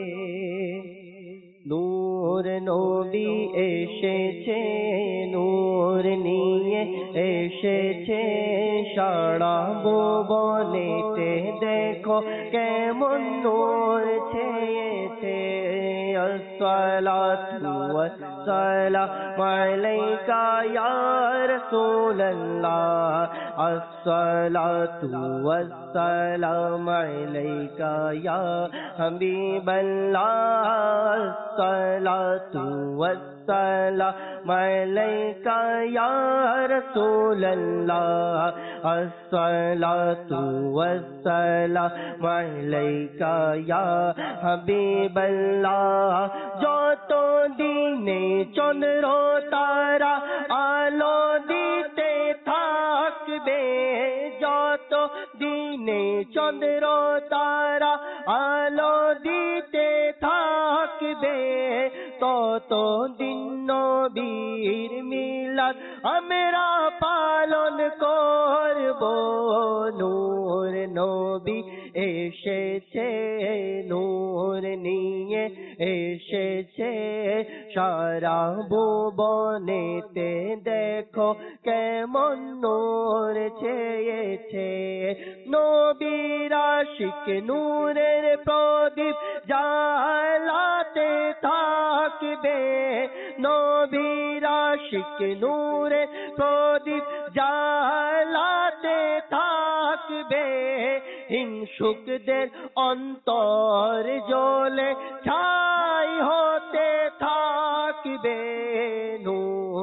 নূর নবী এসেছে, নূর নিয়ে এসেছে, সারা ভুবনেতে দেখো কেমন নূর ছেয়েছে। আসসালাতু ওয়াসসালামু আলাইকা ইয়া রাসূলুল্লাহ, আসসালাতু ওয়াসসালামু আলাইকা ইয়া হাবিবাল্লাহ, আসসালাতু ওয়াসসালামু আলাইকা ইয়া রাসূলুল্লাহ, আসসালাতু ওয়াসসালামু আলাইকা ইয়া হাবিবাল্লাহ। যত দিনে চন্দ্র তারা আলো দিতে থাকবে, যত দিনে চন্দ্র তারা আলো দিতে থাকবে, তত দিন নবীর মিলাদ আমরা পালন করব। নূর নবী এসেছে, নূর নিয়ে এসেছে, সারা ভুবনেতে দেখো কেমন নূর ছেয়েছে। নবীর আশিক নূরের প্রদীপ জ্বালাতে থাকবে, নবীর আশিক নূরের প্রদীপ জ্বালাতে থাকবে, হিংসুকদের অন্তর জ্বলে ছাই হতে থাকবে। নূর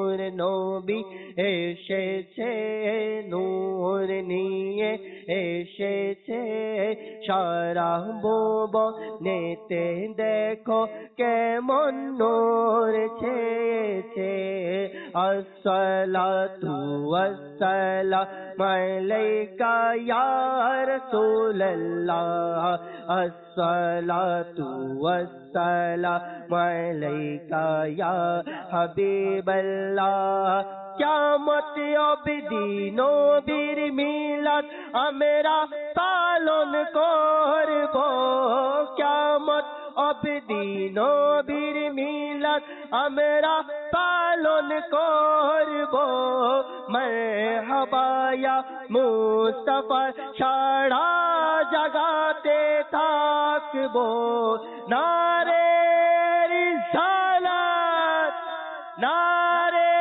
নূর নবী এসেছে, নূর নিয়ে এসেছে, সারা ভুবনেতে দেখো কেমন নূর ছেয়েছে। আসসালাতু ওয়াসসালামু আলাইকা ইয়া রাসূলুল্লাহ, আসসালাতু ওয়াসসালামু আলাইকা ইয়া হাবিবাল্লাহ। কিয়ামত অবধি নবীর মিলাদ আমরা পালন করব, কিয়ামত অবধি নবীর মিলাদ আমরা পালন করব। মারহাবা ইয়া মুস্তাফা সারা জাগাতে থাকবো। নারে রিসালাত, নারে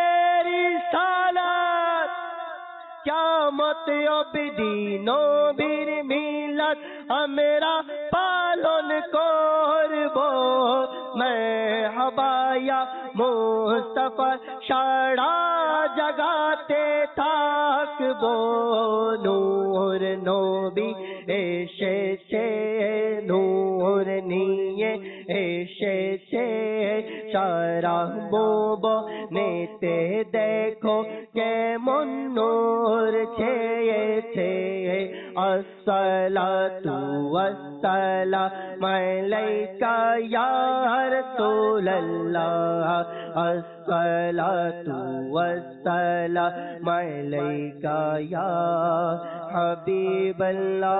রিসালাত, কিয়ামত অবধি নবীর মিলাদ আমরা পালন করব। মারহাবা ইয়া মুস্তাফা সারা জাগাতে থাকবো। নূর নবী এসেছে, নূর নিয়ে এসেছে, সারা ভুবনেতে দেখো কেমন নূর ছেয়েছে। আসসালাতু ওয়াসসালামু আলাইকা ইয়া রাসূলুল্লাহ, আসসালাতু ওয়াসসালামু আলাইকা ইয়া হাবিবাল্লাহ।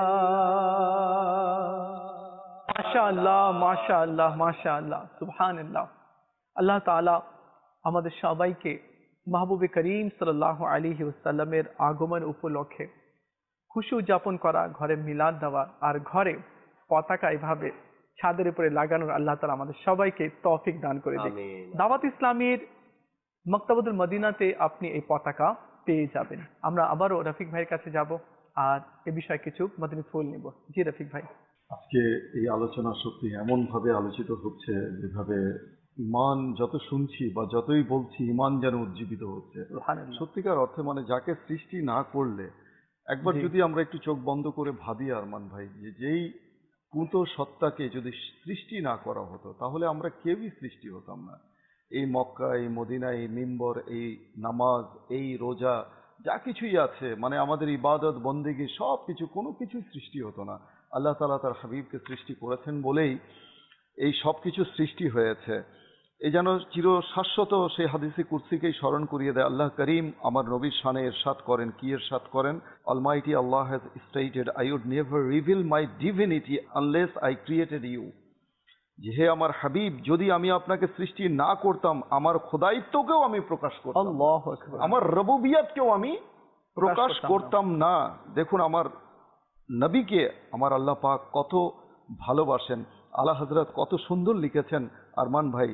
মাশাআল্লাহ, মাশাআল্লাহ, মাশাআল্লাহ, সুবহানাল্লাহ। আল্লাহ তাআলা আমাদের সবাইকে মাহবুবে করিম সাল্লাল্লাহু আলাইহি ওয়াসাল্লামের আগমন উপলক্ষে খুশি উদযাপন করা, ঘরে মিলাদ দেওয়া আর ঘরে পতাকা এভাবে ছাদের উপরে লাগানোর আল্লাহ তাআলা আমাদের সবাইকে তৌফিক দান করে দিন। দাওয়াত ইসলামীর মক্তবাতুল মদিনাতে আপনি এই পতাকা পেয়ে যাবেন। আমরা আবারও রফিক ভাইয়ের কাছে যাব আর এ বিষয়ে কিছু মদিনী ফুল নেব। জি রফিক ভাই। আজকে এই আলোচনা সত্যি এমন ভাবে আলোচিত হচ্ছে যেভাবে ইমান যত শুনছি বা যতই বলছি ইমান যেন উজ্জীবিত হচ্ছে সত্যিকার অর্থে। মানে যাকে সৃষ্টি না করলে একবার যদি আমরা একটু চোখ বন্ধ করে ভাবি আরমান ভাই, যে যেই পুত সত্তাকে যদি সৃষ্টি না করা হতো তাহলে আমরা কেউই সৃষ্টি হতাম না। এই মক্কা, এই মদিনা, এই মিম্বর, এই নামাজ, এই রোজা, যা কিছুই আছে, মানে আমাদের ইবাদত বন্দেগী সব কিছু, কোনো কিছুই সৃষ্টি হতো না। আল্লাহ তাআলা তার হাবিবকে সৃষ্টি করেছেন বলেই এই সব কিছু সৃষ্টি হয়েছে। এই যেন চির শাশ্বত সেই হাদিসে কুরসিকেই স্মরণ করিয়ে দেয়। আল্লাহ করিম আমার নবীর শানে ইরশাদ করেন, কি ইরশাদ করেন? Almighty Allah has stated, I would never reveal my divinity unless I created you. যে হে আমার হাবিব, যদি আমি আপনাকে সৃষ্টি না করতাম আমার খোদাইত্বকেও আমি প্রকাশ করতাম, আমার রবুবিয়াতকেও আমি প্রকাশ করতাম না। দেখুন আমার নবীকে আমার আল্লাহ পাক কত ভালোবাসেন। আলা হযরত কত সুন্দর লিখেছেন আরমান ভাই,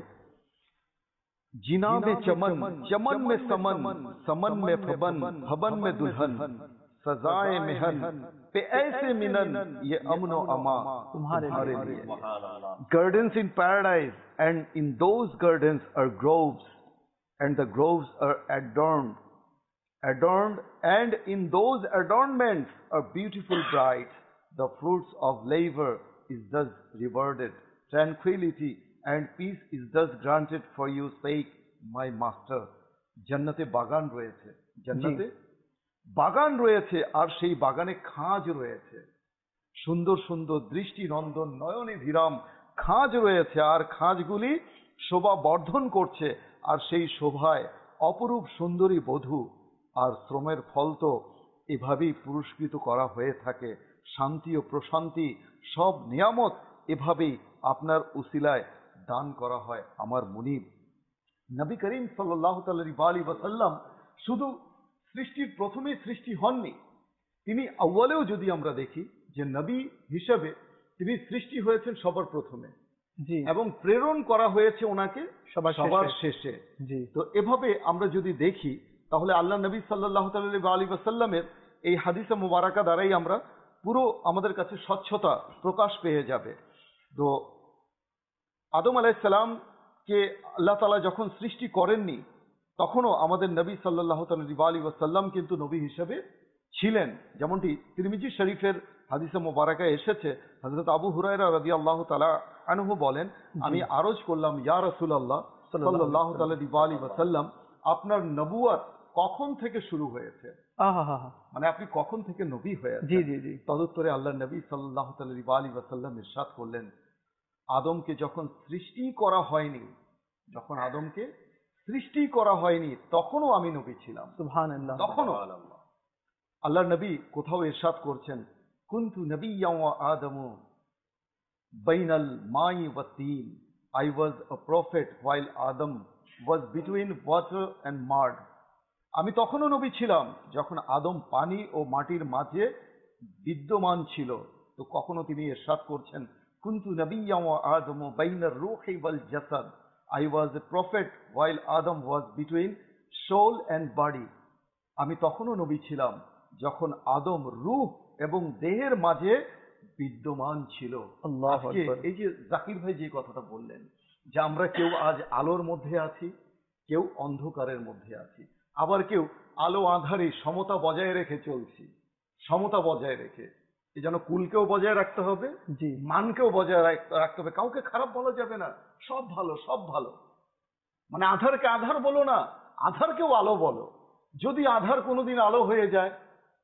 জিনা में चमन, चमन में समन, समन में फबन, फबन में दुल्हन, सजाए मेहन पे ऐसे मिलन, ये अमन और अमा तुम्हारे लिए। Gardens in paradise, and in those gardens are groves, and the groves are adorned, and in those adornments are beautiful brides. The fruits of labor is thus rewarded. Tranquility and peace is thus granted for you, sake my master. জান্নাতে বাগান রয়েছে, জান্নাতে বাগান রয়েছে, আর সেই বাগানে খাঁজ রয়েছে, সুন্দর সুন্দর দৃষ্টি নন্দন নয়নে ভিরাম খাঁজ রয়েছে, আর খাঁজগুলি শোভা বর্ধন করছে, আর সেই শোভায় অপরূপ সুন্দরী বধূ। আর শ্রমের ফল তো এভাবেই পুরস্কৃত করা হয়ে থাকে। শান্তি ও প্রশান্তি সব নিয়ামত এভাবেই আপনার উসিলায় দান করা হয় আমার মুনিব। নবী করিম সাল্লাল্লাহু আলাইহি ওয়াসাল্লাম শুধু সৃষ্টির প্রথমে সৃষ্টি হননি, তিনি আউয়ালেও যদি আমরা দেখি যে নবী হিসেবে তিনি সৃষ্টি হয়েছেন সবার প্রথমে, এবং প্রেরণ করা হয়েছে ওনাকে সবার শেষে। তো এভাবে আমরা যদি দেখি তাহলে আল্লাহ নবী সাল্লাল্লাহু আলাইহি ওয়াসাল্লামের এই হাদিসে মুবারাকা দ্বারাই আমরা পুরো আমাদের কাছে স্বচ্ছতা প্রকাশ পেয়ে যাবে। তো আদম আলাইহিস সালামকে আল্লাহ তাআলা যখন সৃষ্টি করেননি, তখনও আমাদের নবী সাল্লাল্লাহু আলাইহি ওয়াসাল্লাম কিন্তু নবী হিসেবে ছিলেন। যেমনটি তিরমিজি শরীফের হাদিসে মোবারকায় এসেছে, হযরত আবু হুরায়রা রাদিয়াল্লাহু তাআলা আনহু বলেন, আমি আরজ করলাম, ইয়া রাসূলুল্লাহ সাল্লাল্লাহু আলাইহি ওয়াসাল্লাম, আপনার নবুয়ত কখন থেকে শুরু হয়েছে? মানে আপনি কখন থেকে নবী হয়েছেন? জি জি জি। তদুত্তরে আল্লাহ নবী সাল্লাল্লাহু আলাইহি ওয়াসাল্লাম ইরশাদ করলেন, আদমকে যখন সৃষ্টি করা হয়নি, যখন আদমকে সৃষ্টি করা হয়নি তখনও আমি নবী ছিলাম। সুবহানাল্লাহ। তখনও আল্লাহ নবী কোথাও ইরশাদ করছেন, কুনতু নবিয়্যান ওয়া আদমু বাইনাল মাই ওয়া তিন, I was a prophet while Adam was between water and mud. আমি তখনও নবী ছিলাম যখন আদম পানি ও মাটির মাঝে বিদ্যমান ছিল। তো কখনো তিনি ইরশাদ করছেন, কুনতু নবিয়্যান ওয়া আদমু বাইনার রূহি ওয়াল Jasad, I was a prophet while Adam was between soul and body. আমি তখনও নবী ছিলাম যখন আদম রূহ এবং দেহের মাঝে বিদ্যমান ছিল। আজকে এই যে জাকির ভাই যে কথাটা বললেন যে আমরা কেউ আজ আলোর মধ্যে আছি, কেউ অন্ধকারের মধ্যে আছি, আবার কেউ আলো আঁধারে সমতা বজায় রেখে চলছি। সমতা বজায় রেখে এই যেন কুলকেও বজায় রাখতে হবে, মানকেও বজায় রাখতে হবে, কাউকে খারাপ বলা যাবে না, সব ভালো সব ভালো। মানে আধারকে আধার বলো না, আধারকেও আলো বলো। যদি আধার কোনোদিন আলো হয়ে যায়,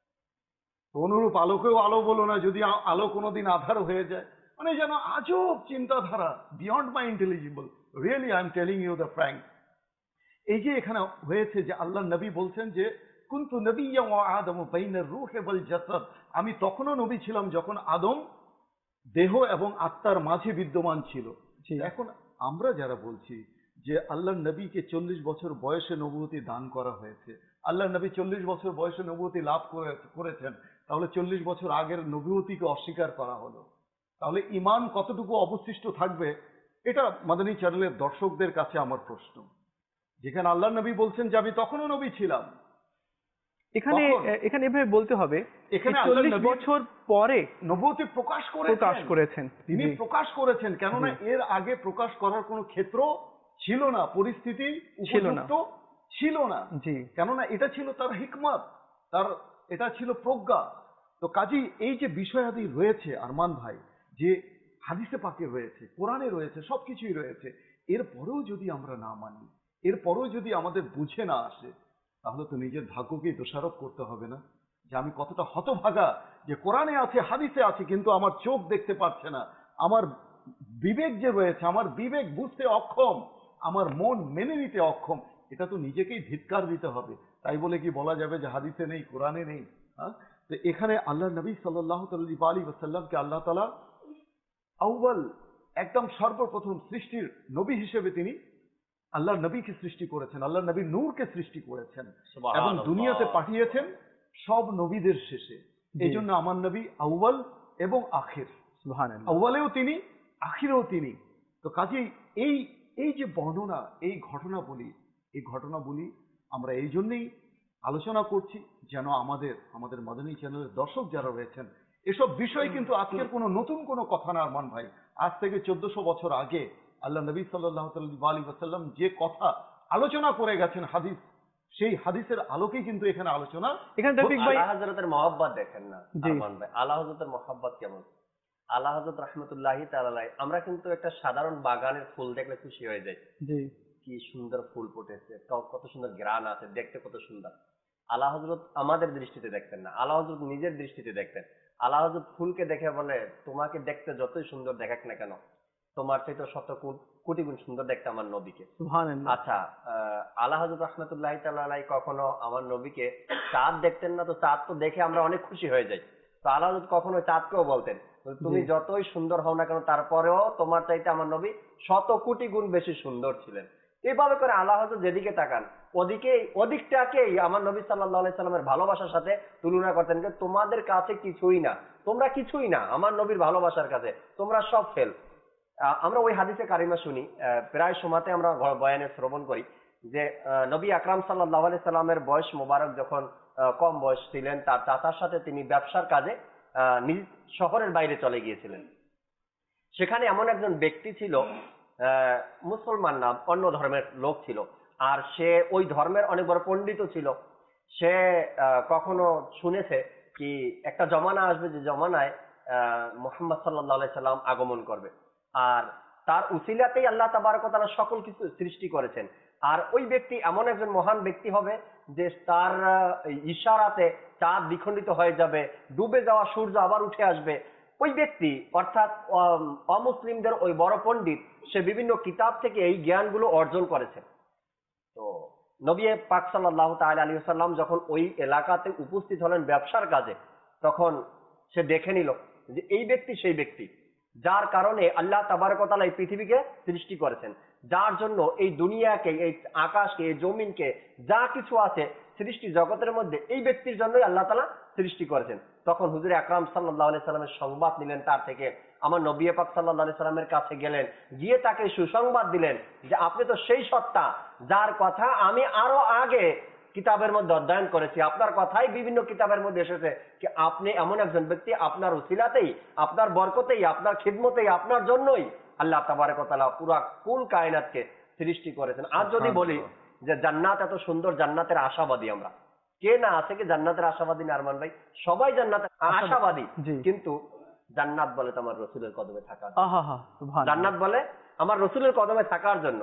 অনুরূপ আলোকেও আলো বলো না যদি আলো কোনোদিন আধার হয়ে যায়। মানে যেন আজব চিন্তাধারা, beyond my intelligible. Really I am telling you the frank. এই যে এখানে হয়েছে যে আল্লাহ নবী বলছেন যে কুনতু নবিয়্যান ওয়া আদমু বাইনার রূহি ওয়াল জাসাদ, আমি তখনও নবী ছিলাম যখন আদম দেহ এবং আত্মার মাঝে বিদ্যমান ছিল। এখন আমরা যারা বলছি যে আল্লাহ নবীকে 40 বছর বয়সে নবুয়তি দান করা হয়েছে, আল্লাহ নবী 40 বছর বয়সে নবুয়তি লাভ করেছেন, তাহলে 40 বছর আগের নবুয়তিকে অস্বীকার করা হলো, তাহলে ঈমান কতটুকু অবশিষ্ট থাকবে? এটা মাদানী চ্যানেলের দর্শকদের কাছে আমার প্রশ্ন। যেখানে আল্লাহ নবী বলছেন যে আমি তখনও নবী ছিলাম, এখানে এখানে এভাবে বলতে হবে, এখানে 40 বছর পরে নবুয়তি প্রকাশ করেছেন, তিনি প্রকাশ করেছেন। কেননা এর আগে প্রকাশ করার কোনো ক্ষেত্র ছিল না, পরিস্থিতি উপযুক্ত ছিল না। কেননা এটা ছিল তার হিকমত, তার এটা ছিল প্রজ্ঞা। তো কাজী এই যে বিষয়াদি রয়েছে আরমান ভাই, যে হাদিসে পাকে রয়েছে, কোরআনে রয়েছে, সবকিছুই রয়েছে, এরপরেও যদি আমরা না মানি, এরপরেও যদি আমাদের বুঝে না আসে, তাহলে তো নিজের ভাগ্যকেই দোষারোপ করতে হবে না যে আমি কতটা হতভাগা যে কোরআনে আছে হাদিসে আছে কিন্তু আমার চোখ দেখতে পাচ্ছে না, আমার বিবেক যে রয়েছে, আমার বিবেক বুঝতে অক্ষম, আমার মন মেনে নিতে অক্ষম। এটা তো নিজেকেই ধিক্কার দিতে হবে। তাই বলে কি বলা যাবে যে হাদিসে নেই, কোরআনে নেই? হ্যাঁ, তো এখানে আল্লাহ নবী সাল্লাল্লাহু আলাইহি ওয়াসাল্লামকে আল্লাহ তাআলা আউয়াল, একদম সর্বপ্রথম সৃষ্টির নবী হিসেবে তিনি আল্লাহ নবীকে সৃষ্টি করেছেন, আল্লাহ নবী নূরকে সৃষ্টি করেছেন এবং দুনিয়াতে পাঠিয়েছেন সব নবীদের শেষে। এই জন্য আমার নবী আউয়াল এবং আখির, সুবহানাল্লাহ, আউয়ালেও তিনি, আখিরেও তিনি। তো কাজেই এই যে বর্ণনা, এই ঘটনাবলী আমরা এই জন্যই আলোচনা করছি যেন আমাদের মাদানী চ্যানেলের দর্শক যারা রয়েছেন, এসব বিষয় কিন্তু আজকের কোনো নতুন কোনো কথা না আরমান ভাই। আজ থেকে 1400 বছর আগে আল্লাহ নবী সাল্লাল্লাহু আলাইহি ওয়াসাল্লাম যে কথা আলোচনা করে গেছেন হাদিস, সেই হাদিসের আলোকেই কিন্তু এখানে আলোচনা। এখানে রফিক ভাই আলা হযরতের মহব্বত দেখেন না আরমান ভাই, আলা হযরতের মহব্বত কেমন। আলা হযরত রাহমাতুল্লাহি তাআলা আলাইহি, আমরা কিন্তু একটা সাধারণ বাগানের ফুল দেখলে খুশি হয়ে যাই, জি কি সুন্দর ফুল ফুটেছে, কত সুন্দর ঘ্রাণ আছে, দেখতে কত সুন্দর। আলা হযরত আমাদের দৃষ্টিতে দেখতেন না, আলা হযরত নিজের দৃষ্টিতে দেখতেন। আলা হযরত ফুলকে দেখে বলে, তোমাকে দেখতে যতই সুন্দর দেখাক না কেন, তোমার চাইতে 100 কোটি গুণ সুন্দর দেখতে আমার নবীকে। সুবহানাল্লাহ। আচ্ছা, আলা হযরত রাহমাতুল্লাহি তাআলা আলাইহি কখনো আমার নবীকে চাঁদ দেখতেন না, তো চাঁদ তো দেখে আমরা অনেক খুশি হয়ে যাই। তো আলা হযরত কখনো চাঁদকেও বলতেন, তুমি যতই সুন্দর হও না কেন, তারপরেও তোমার চাইতে আমার নবী 100 কোটি গুণ বেশি সুন্দর ছিলেন। এইভাবে করে আলা হযরত যেদিকে তাকান ওদিকটাকেই আমার নবী সাল্লাল্লাহু আলাইহি সাল্লামের ভালোবাসার সাথে তুলনা করতেন যে তোমাদের কাছে কিছুই না, তোমরা কিছুই না আমার নবীর ভালোবাসার কাছে, তোমরা সব ফেল। আমরা ওই হাদিসে কারিমা শুনি, প্রায় সময়তে আমরা বয়ানে শ্রবণ করি যে নবী আকরাম সাল্লাল্লাহু আলাইহি সাল্লামের বয়স মোবারক যখন কম বয়স ছিলেন, তার চাচার সাথে তিনি ব্যবসার কাজে নিজ শহরের বাইরে চলে গিয়েছিলেন। সেখানে এমন একজন ব্যক্তি ছিল, মুসলমান না, অন্য ধর্মের লোক ছিল। আর সে ওই ধর্মের অনেক বড় পণ্ডিতও ছিল। সে কখনো শুনেছে কি একটা জমানা আসবে যে জমানায় মুহাম্মদ সাল্লাল্লাহু আলাইহি সাল্লাম আগমন করবে, আর তার উসিলাতেই আল্লাহ তাবারক ওয়া তাআলা সকল কিছু সৃষ্টি করেছেন। আর ওই ব্যক্তি এমন একজন মহান ব্যক্তি হবে যে তার ইশারাতে চাঁদ দ্বিখণ্ডিত হয়ে যাবে, ডুবে যাওয়া সূর্য আবার উঠে আসবে। ওই ব্যক্তি অর্থাৎ অমুসলিমদের ওই বড় পণ্ডিত, সে বিভিন্ন কিতাব থেকে এই জ্ঞানগুলো অর্জন করেছে। তো নবী পাক সাল্লাল্লাহু তাআলা আলাইহি ওয়াসাল্লাম যখন ওই এলাকাতে উপস্থিত হলেন ব্যবসার কাজে, তখন সে দেখে নিল যে এই ব্যক্তি সেই ব্যক্তি যার কারণে আল্লাহ তাবারক ওয়া তাআলা এই পৃথিবীকে সৃষ্টি করেছেন, যার জন্য এই দুনিয়াকে, এই আকাশকে, এই জমিনকে, যা কিছু আছে সৃষ্টি জগতের মধ্যে এই ব্যক্তির জন্যই আল্লাহ তাআলা সৃষ্টি করেছেন। তখন হুজুর আকরাম সাল্লাল্লাহু আলাইহি সাল্লামের সংবাদ নিলেন তার থেকে, আমার নবী পাক সাল্লাল্লাহু আলাইহি সাল্লামের কাছে গেলেন, গিয়ে তাকে সুসংবাদ দিলেন যে আপনি তো সেই সত্তা যার কথা আমি আরো আগে কিতাবের মধ্যে অধ্যয়ন করেছি, আপনার কথাই বিভিন্ন কিতাবের মধ্যে এসেছে কি আপনি এমন একজন ব্যক্তি, আপনার উসিলাতেই, আপনার বরকতেই, আপনার খিদমতেই, আপনার জন্যই আল্লাহ তাবারক ওয়া তাআলা পুরা কুল কায়নাতকে সৃষ্টি করেছেন। আর যদি বলি যে জান্নাত এত সুন্দর, জান্নাতের আশাবাদী আমরা, কে না আছে কি জান্নাতের আশাবাদী না আরমান ভাই? সবাই জান্নাতের আশাবাদী, কিন্তু জান্নাত বলে তো আমার রসুলের কদমে থাকার, জান্নাত বলে আমার রসুলের কদমে থাকার জন্য।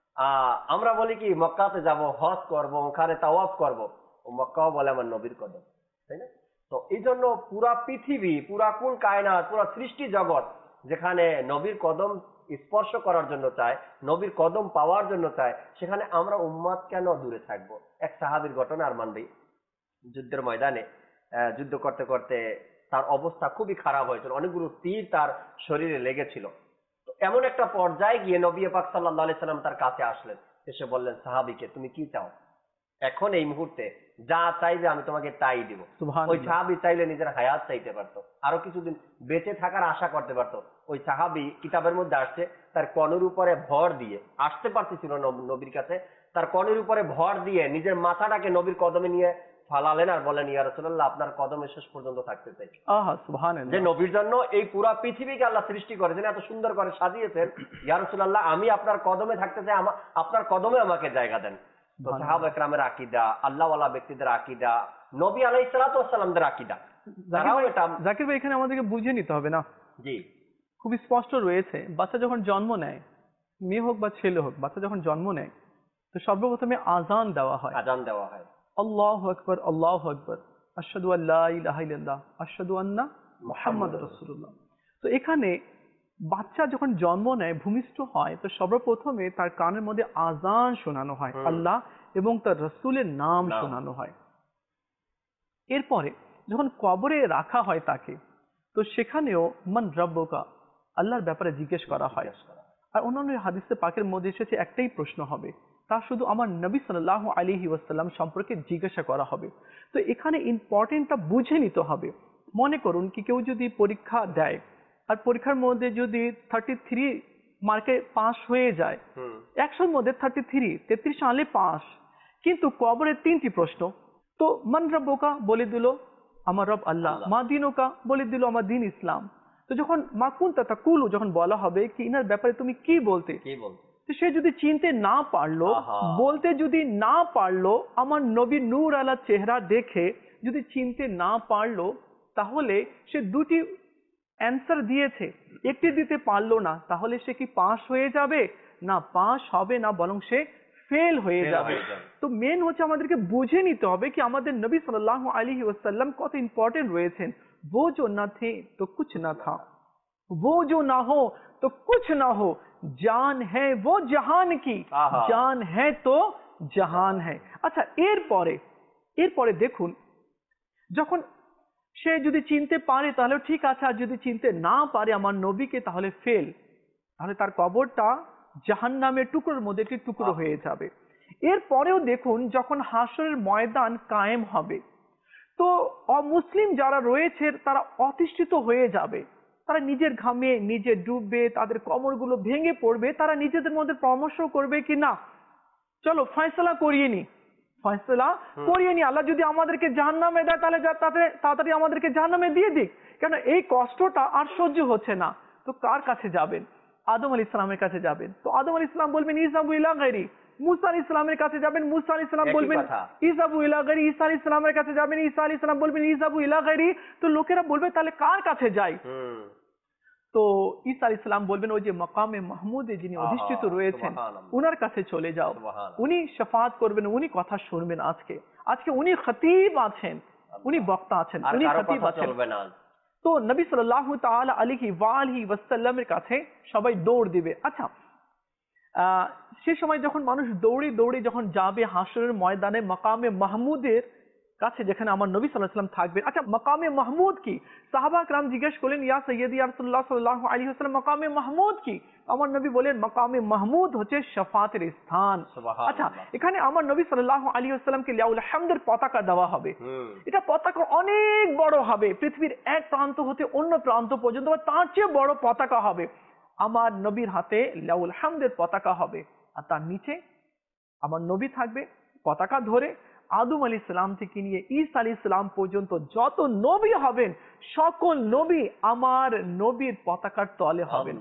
আমরা বলি কি মক্কাতে যাব, হজ করব, ওখানে তাওয়াফ করব, ও মক্কাও বলে আমার নবীর কদম, তাই না? তো এই জন্য পুরা পৃথিবী, পুরা কুল কায়নাত, পুরা সৃষ্টি জগৎ যেখানে নবীর কদম স্পর্শ করার জন্য চায়, নবীর কদম পাওয়ার জন্য চায়, সেখানে আমরা উম্মত কেন দূরে থাকবো? এক সাহাবীর ঘটনা আর মানবি, যুদ্ধের ময়দানে যুদ্ধ করতে করতে তার অবস্থা খুবই খারাপ হয়েছিল, অনেকগুলো তীর তার শরীরে লেগেছিল। তো এমন একটা পর্যায়ে গিয়ে নবী পাক সাল্লাল্লাহু আলাইহি সাল্লাম তার কাছে আসলেন, এসে বললেন সাহাবীকে তুমি কি চাও? এখন এই মুহূর্তে যা চাইবে আমি তোমাকে তাই দিব। ওই সাহাবী চাইলে নিজের হায়াত চাইতে পারতো, আরো কিছুদিন বেঁচে থাকার আশা করতে পারতো। ওই সাহাবী কিতাবের মধ্যে আসছে তার কনের উপরে ভর দিয়ে আসতে পারতেছিল নবীর কাছে, তার কনের উপরে ভর দিয়ে নিজের মাথাটাকে নবীর কদমে নিয়ে ফালালেন আর বলেন ইয়া রাসূলুল্লাহ আপনার কদমে শেষ পর্যন্ত থাকতে চাই। সুবহানাল্লাহ, যে নবীর জন্য এই পুরা পৃথিবীকে আল্লাহ সৃষ্টি করেছেন, এত সুন্দর করে সাজিয়েছেন, ইয়া রাসূলুল্লাহ আমি আপনার কদমে থাকতে চাই, আপনার কদমে আমাকে জায়গা দেন। তো সাহাবা একরামের আকীদা, আল্লাহওয়ালা ব্যক্তিদের আকীদা, নবী আলাইহিস সালাতু ওয়াস সালামদের আকীদা, জাকির ভাই এখানে আমাদেরকে বুঝে নিতে হবে না? জি, খুব স্পষ্ট রয়েছে। বাচ্চা যখন জন্ম নেয়, মেয়ে হোক বা ছেলে হোক, বাচ্চা যখন জন্ম নেয় তো সর্বপ্রথমে আযান দেওয়া হয়, আযান দেওয়া হয়, আল্লাহু আকবার, আল্লাহু আকবার, আশহাদু আল্লা ইলাহা ইল্লাল্লাহ, আশহাদু আন্না মুহাম্মাদুর রাসূলুল্লাহ। তো এখানে বাচ্চা যখন জন্ম নেয়, ভূমিষ্ঠ হয়, তো সর্বপ্রথমে তার কানের মধ্যে আযান শোনানো হয়, আল্লাহ এবং তার রাসূলের নাম শোনানো হয়। এরপরে যখন কবরে রাখা হয় তাকে, তো সেখানেও মান রাব্বুকা, আল্লাহর ব্যাপারে জিজ্ঞেস করা হয়। আর অন্যান্য হাদিসে পাকের মধ্যে এসেছে একটাই প্রশ্ন হবে, তা শুধু আমার নবী সাল্লাল্লাহু আলাইহি ওয়াসাল্লাম সম্পর্কে জিজ্ঞাসা করা হবে। তো এখানে ইম্পর্টেন্টটা বুঝে নিতে হবে। মনে করুন কি কেউ যদি পরীক্ষা দেয় আর পরীক্ষার মধ্যে যদি 33 মার্কে পাস হয়ে যায়, 100-র মধ্যে 33 আনলে পাস, কিন্তু কবরে 3টি প্রশ্ন। তো মান রাব্বুকা বলে দিল আমার রব আল্লাহ, মা দিনুকা বলে দিল আমার দিন ইসলাম। তো যখন মা কুনতা তাকুলু যখন বলা হবে কি ইনার ব্যাপারে তুমি কি বলতে, তো সে যদি চিনতে না পারলো, বলতে যদি না পারলো, আমার নবী নূর আলা চেহারা দেখে যদি চিনতে না পারলো, তাহলে সে দুটি অ্যান্সার দিয়েছে, একটি দিতে পারলো না, তাহলে সে কি পাস হয়ে যাবে? না, পাস হবে না, বরং সে ফেল হয়ে যাবে। তো মেন হচ্ছে আমাদেরকে বুঝে নিতে হবে কি আমাদের নবী সাল্লাল্লাহু আলাইহি ওয়াসাল্লাম কত ইম্পর্টেন্ট রয়েছেন। वो जो न थे तो कुछ न था, वो जो ना हो तो कुछ ना हो, जान है वो जहान की, जान है तो জাহান হ্যায়। আচ্ছা, এরপরে দেখুন, যখন সে যদি চিনতে পারে তাহলে ঠিক আছে, আর যদি চিনতে না পারে আমার নবীকে তাহলে ফেল, তাহলে তার কবরটা জাহান্নামের টুকরোর মধ্যে একটি টুকরো হয়ে যাবে। এরপরেও দেখুন, যখন হাসরের ময়দান কায়েম হবে, তো অমুসলিম যারা রয়েছে তারা অতিষ্ঠিত হয়ে যাবে, তারা নিজের ঘামে নিজে ডুববে, তাদের কোমরগুলো ভেঙে পড়বে, তারা নিজেদের মধ্যে পরামর্শ করবে কি না চলো ফয়সালা করিয়ে নি, আল্লাহ যদি আমাদেরকে জাহান্নামে দেয় তাহলে তাড়াতাড়ি আমাদেরকে জাহান্নামে দিয়ে দিক, কেন এই কষ্টটা আর সহ্য হচ্ছে না। তো কার কাছে যাবেন? আদম আলাইহিস সালামের কাছে যাবেন। তো আদম আলাইহিস সালাম বলবেন ইযহাবু ইলা গায়রি, মুসা আলাইহিস সালামের কাছে যাবেন, মুসা আলাইহিস সালাম একই বলবেন কথা। ইযাবু ইলা গায়রি, ঈসা আলাইহিস সালামের কাছে যাবেন, ঈসা আলাইহিস সালাম বলবেন ইযাবু ইলা গায়রি। তো লোকেরা বলবে তাহলে কার কাছে যাই? তো ঈসা আলাইহিস সালাম বলবেন ওই যে মাকামে মাহমুদে যিনি অধিষ্ঠিত রয়েছেন উনার কাছে চলে যাও, উনি শাফাত করবেন, উনি কথা শুনবেন। আজকে উনি খতিব আছেন, উনি বক্তা আছেন, উনি খতিব আছেন। তো নবী সাল্লাল্লাহু তাআলা আলাইহি ওয়া আলিহি ওয়াসাল্লামের কাছে সবাই দৌড় দিবে। আচ্ছা, সে সময় যখন মানুষ দৌড়ে দৌড়ে যখন যাবে হাসরের ময়দানে মাকামে মাহমুদের কাছে, যেখানে আমার নবী সাল্লাল্লাহু আলাইহি ওয়াসাল্লাম থাকবেন। আচ্ছা, মাকামে মাহমুদ কি? সাহাবা کرام জিজ্ঞেস করলেন, ইয়া সাইয়্যিদি ইয়া রাসূলুল্লাহ সাল্লাল্লাহু আলাইহি ওয়াসাল্লাম, মাকামে মাহমুদ কি? আমার নবী বলেন, মাকামে মাহমুদ হচ্ছে শাফাতের স্থান। আচ্ছা, এখানে আমার নবী সাল্লাল্লাহু আলাইহি ওয়াসাল্লামকে লিয়াউল হামদের পতাকা দেওয়া হবে। এটা পতাকা অনেক বড় হবে, পৃথিবীর এক প্রান্ত হতে অন্য প্রান্ত পর্যন্ত তার চেয়ে বড় পতাকা হবে। আমার নবীর হাতে লিয়াউল হামদের পতাকা হবে, আর তার নিচে আমার নবী থাকবে পতাকা ধরে। আদম আলাইহিস সালাম থেকে নিয়ে ঈসা আলাইহিস সালাম পর্যন্ত যত নবী হবেন সকল নবী আমার নবীর পতাকার তলে হবেন।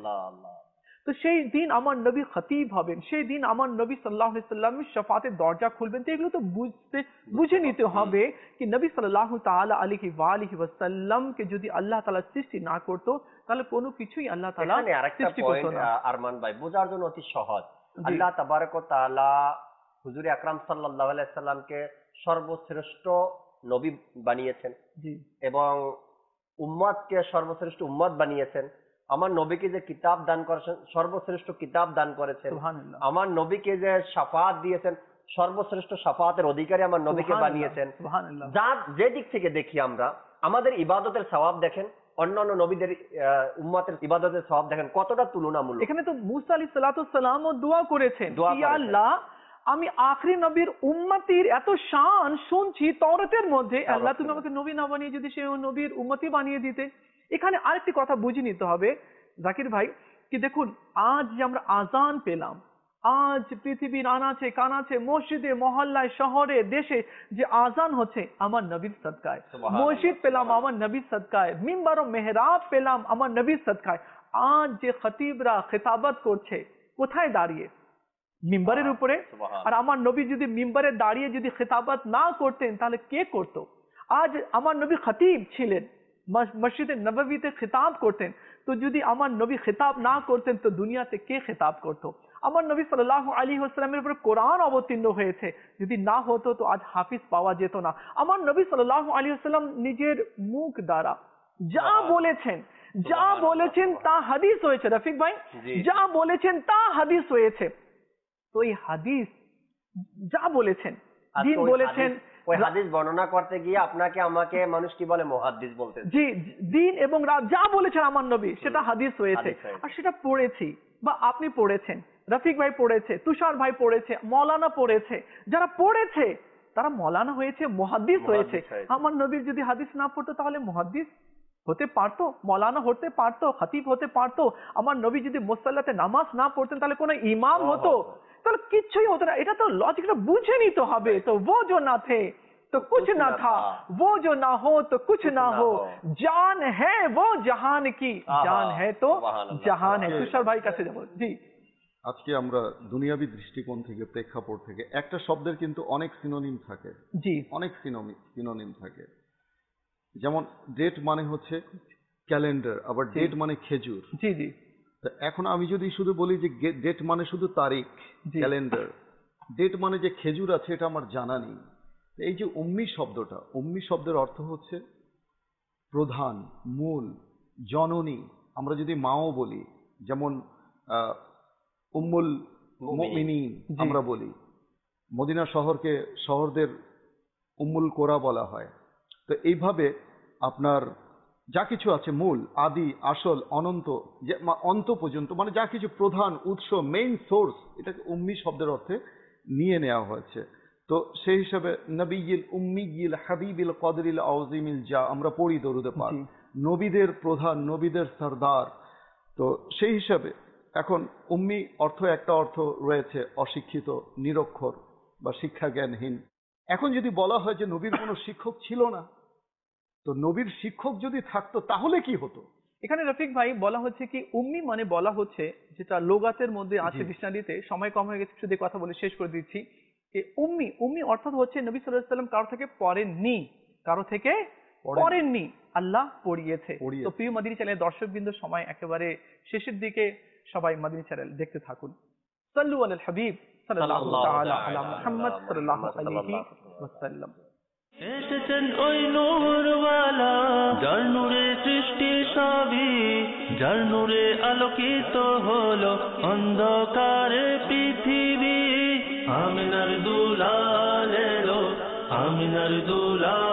তো সেই দিন আমার নবী খতিব হবেন, সেই দিন আমার নবী সাল্লাল্লাহু আলাইহি সাল্লামের শাফাতের দরজা খুলবেন। তো এগুলো তো বুঝে নিতে হবে কি নবী সাল্লাল্লাহু তাআলা আলাইহি ওয়া আলিহি ওয়াসাল্লামকে যদি আল্লাহ তাআলা সৃষ্টি না করতো তাহলে কোনো কিছুই আল্লাহ তাআলা সৃষ্টি করতো না। আরমান ভাই, বোঝার জন্য অতি সহজ। আল্লাহ তাবারক ওয়া তাআলা হুজুর আকরাম সাল্লাল্লাহু আলাইহি সাল্লামকে সর্বশ্রেষ্ঠ নবী বানিয়েছেন এবং উম্মতকে সর্বশ্রেষ্ঠ উম্মত বানিয়েছেন। আমার নবীকে যে কিতাব দান করেছেন সর্বশ্রেষ্ঠ কিতাব দান করেছেন। আমার নবীকে যে শাফাত দিয়েছেন সর্বশ্রেষ্ঠ শাফাতের অধিকারী আমার নবীকে বানিয়েছেন। যে দিক থেকে দেখি আমরা আমাদের ইবাদতের সওয়াব দেখেন, অন্যান্য নবীদের উম্মতের ইবাদতের সওয়াব দেখেন কতটা তুলনামূলক। এখানে তো মুসা আলাইহিস সালাতু সালামও দোয়া করেছেন, ইয়া আল্লাহ আমি আখরি নবীর উম্মতির এত শান শুনছি তাওরাতের মধ্যে, আল্লাহ তুমি আমাকে নবী না বানিয়ে যদি সেই নবীর উম্মতি বানিয়ে দিতে। এখানে আরেকটি কথা বুঝে নিতে হবে জাকির ভাই, কি দেখুন আজ যে আমরা আজান পেলাম, আজ পৃথিবীর আনাচে কানাচে মসজিদে মহল্লায় শহরে দেশে যে আজান হচ্ছে আমার নবীর সদকায়, মসজিদ পেলাম আমার নবীর সদকায়, মিম্বার ও মেহরাব পেলাম আমার নবীর সদকায়। আজ যে খতিবরা খিতাবত করছে কোথায় দাঁড়িয়ে? মিম্বারের উপরে। আর আমার নবী যদি মিম্বারে দাঁড়িয়ে যদি খিতাবত না করতেন তাহলে কে করত? আজ আমার নবী খতিব ছিলেন, মসজিদে নববীতে খিতাব করতেন, তো যদি আমার নবী খিতাব না করতেন তো দুনিয়াতে কে খিতাব করত? আমার নবী সাল্লাল্লাহু আলাইহি ওয়াসাল্লামের উপরে কোরআন অবতীর্ণ হয়েছে, যদি না হতো তো আজ হাফিজ পাওয়া যেত না। আমার নবী সাল্লাল্লাহু আলাইহি ওয়াসাল্লাম নিজের মুখ দ্বারা যা বলেছেন তা হাদিস হয়েছে। রফিক ভাই, যা বলেছেন তা হাদিস হয়েছে। তো এই হাদিস যা বলেছেন, দিন বলেছেন, ওই হাদিস বর্ণনা করতে গিয়ে আপনাকে আমাকে মানুষ কি বলে? মুহাদ্দিস বলতে। জি, দিন এবং রাত যা বলেছেন আমার নবী সেটা হাদিস হয়েছে, আর সেটা পড়েছি বা আপনি পড়েছেন, রফিক ভাই পড়েছে, তুষার ভাই পড়েছে, মৌলানা পড়েছে। যারা পড়েছে তারা মৌলানা হয়েছে, মুহাদ্দিস হয়েছে। আমার নবীর যদি হাদিস না পড়তো তাহলে মুহাদ্দিস হতে পারতো, মৌলানা হতে পারতো, খতিব হতে পারতো। আমার নবী যদি মুসল্লাতে নামাজ না পড়তেন তাহলে কোনো ইমাম হতো, তাহলে কিচ্ছুই হতো না। এটা তো লজিকটা বুঝে নিতে হবে। তো वो जो ना थे तो कुछ ना था, वो जो ना हो तो कुछ ना हो, जान है वो जहान की, जान है तो जहान है। তুষার ভাই কাছে যাব। জি, আজকে আমরা দুনিয়াবী দৃষ্টিকোণ থেকে প্রেক্ষাপট থেকে একটা শব্দের কিন্তু অনেক সিনোনিম থাকে। জি, অনেক সিনোনিম থাকে। যেমন ডেট মানে হচ্ছে ক্যালেন্ডার, আবার ডেট মানে খেজুর। জি জি। এখন আমি যদি শুধু বলি যে ডেট মানে শুধু তারিখ, ক্যালেন্ডার, ডেট মানে যে খেজুর আছে এটা আমার জানা নেই। এই যে উম্মি শব্দটা, উম্মি শব্দের অর্থ হচ্ছে প্রধান, মূল, জননী। আমরা যদি মাও বলি, যেমন উম্মুল মুমিনিন আমরা বলি, মদিনা শহরদের উম্মুল কোরা বলা হয়। তো এইভাবে আপনার যা কিছু আছে মূল, আদি, আসল, অনন্ত, যে অন্ত পর্যন্ত, মানে যা কিছু প্রধান উৎস, মেইন সোর্স, এটাকে উম্মি শব্দের অর্থে নিয়ে নেওয়া হয়েছে। তো সেই হিসাবে নবিয়িল উম্মিয়িল হাবিবিল কদরিল আযীমিল যা আমরা পড়ি দরুদে পাক, নবীদের প্রধান, নবীদের সরদার। তো সেই হিসাবে এখন উম্মি অর্থ একটা অর্থ রয়েছে অশিক্ষিত, নিরক্ষর বা শিক্ষা জ্ঞানহীন। এখন যদি বলা হয় যে নবীর কোনো শিক্ষক ছিল না, তো নবীর শিক্ষক যদি থাকতো তাহলে কি হতো? এখানে রফিক ভাই বলা হচ্ছে কি উম্মি মানে বলা হচ্ছে যেটা লোগাতের মধ্যে আছে ডিকশনারিতে, সময় কম হয়ে গেছে শুধু কথা বলে শেষ করে দিচ্ছি। উম্মি অর্থাৎ হচ্ছে নবী সাল্লাল্লাহু আলাইহি ওয়াসাল্লাম কারো থেকে পড়েননি, আল্লাহ পড়িয়েছে। তো প্রিয় মাদিনী চ্যানেলের দর্শকবৃন্দ, সময় একেবারে শেষের দিকে, সবাই মাদিনী চ্যানেল দেখতে থাকুন। সাল্লু আলাল হাবিব সাল্লাল্লাহু তাআলা আলা মুহাম্মদ সাল্লাল্লাহু আলাইহি ওয়াসাল্লাম। এসেছেন ওই নূরওয়ালা, যার নূরে সৃষ্টি সবই, যার নূরে আলোকিত হলো অন্ধকারে পৃথিবী। আমিনার দুলাল এলো, আমিনার দুলাল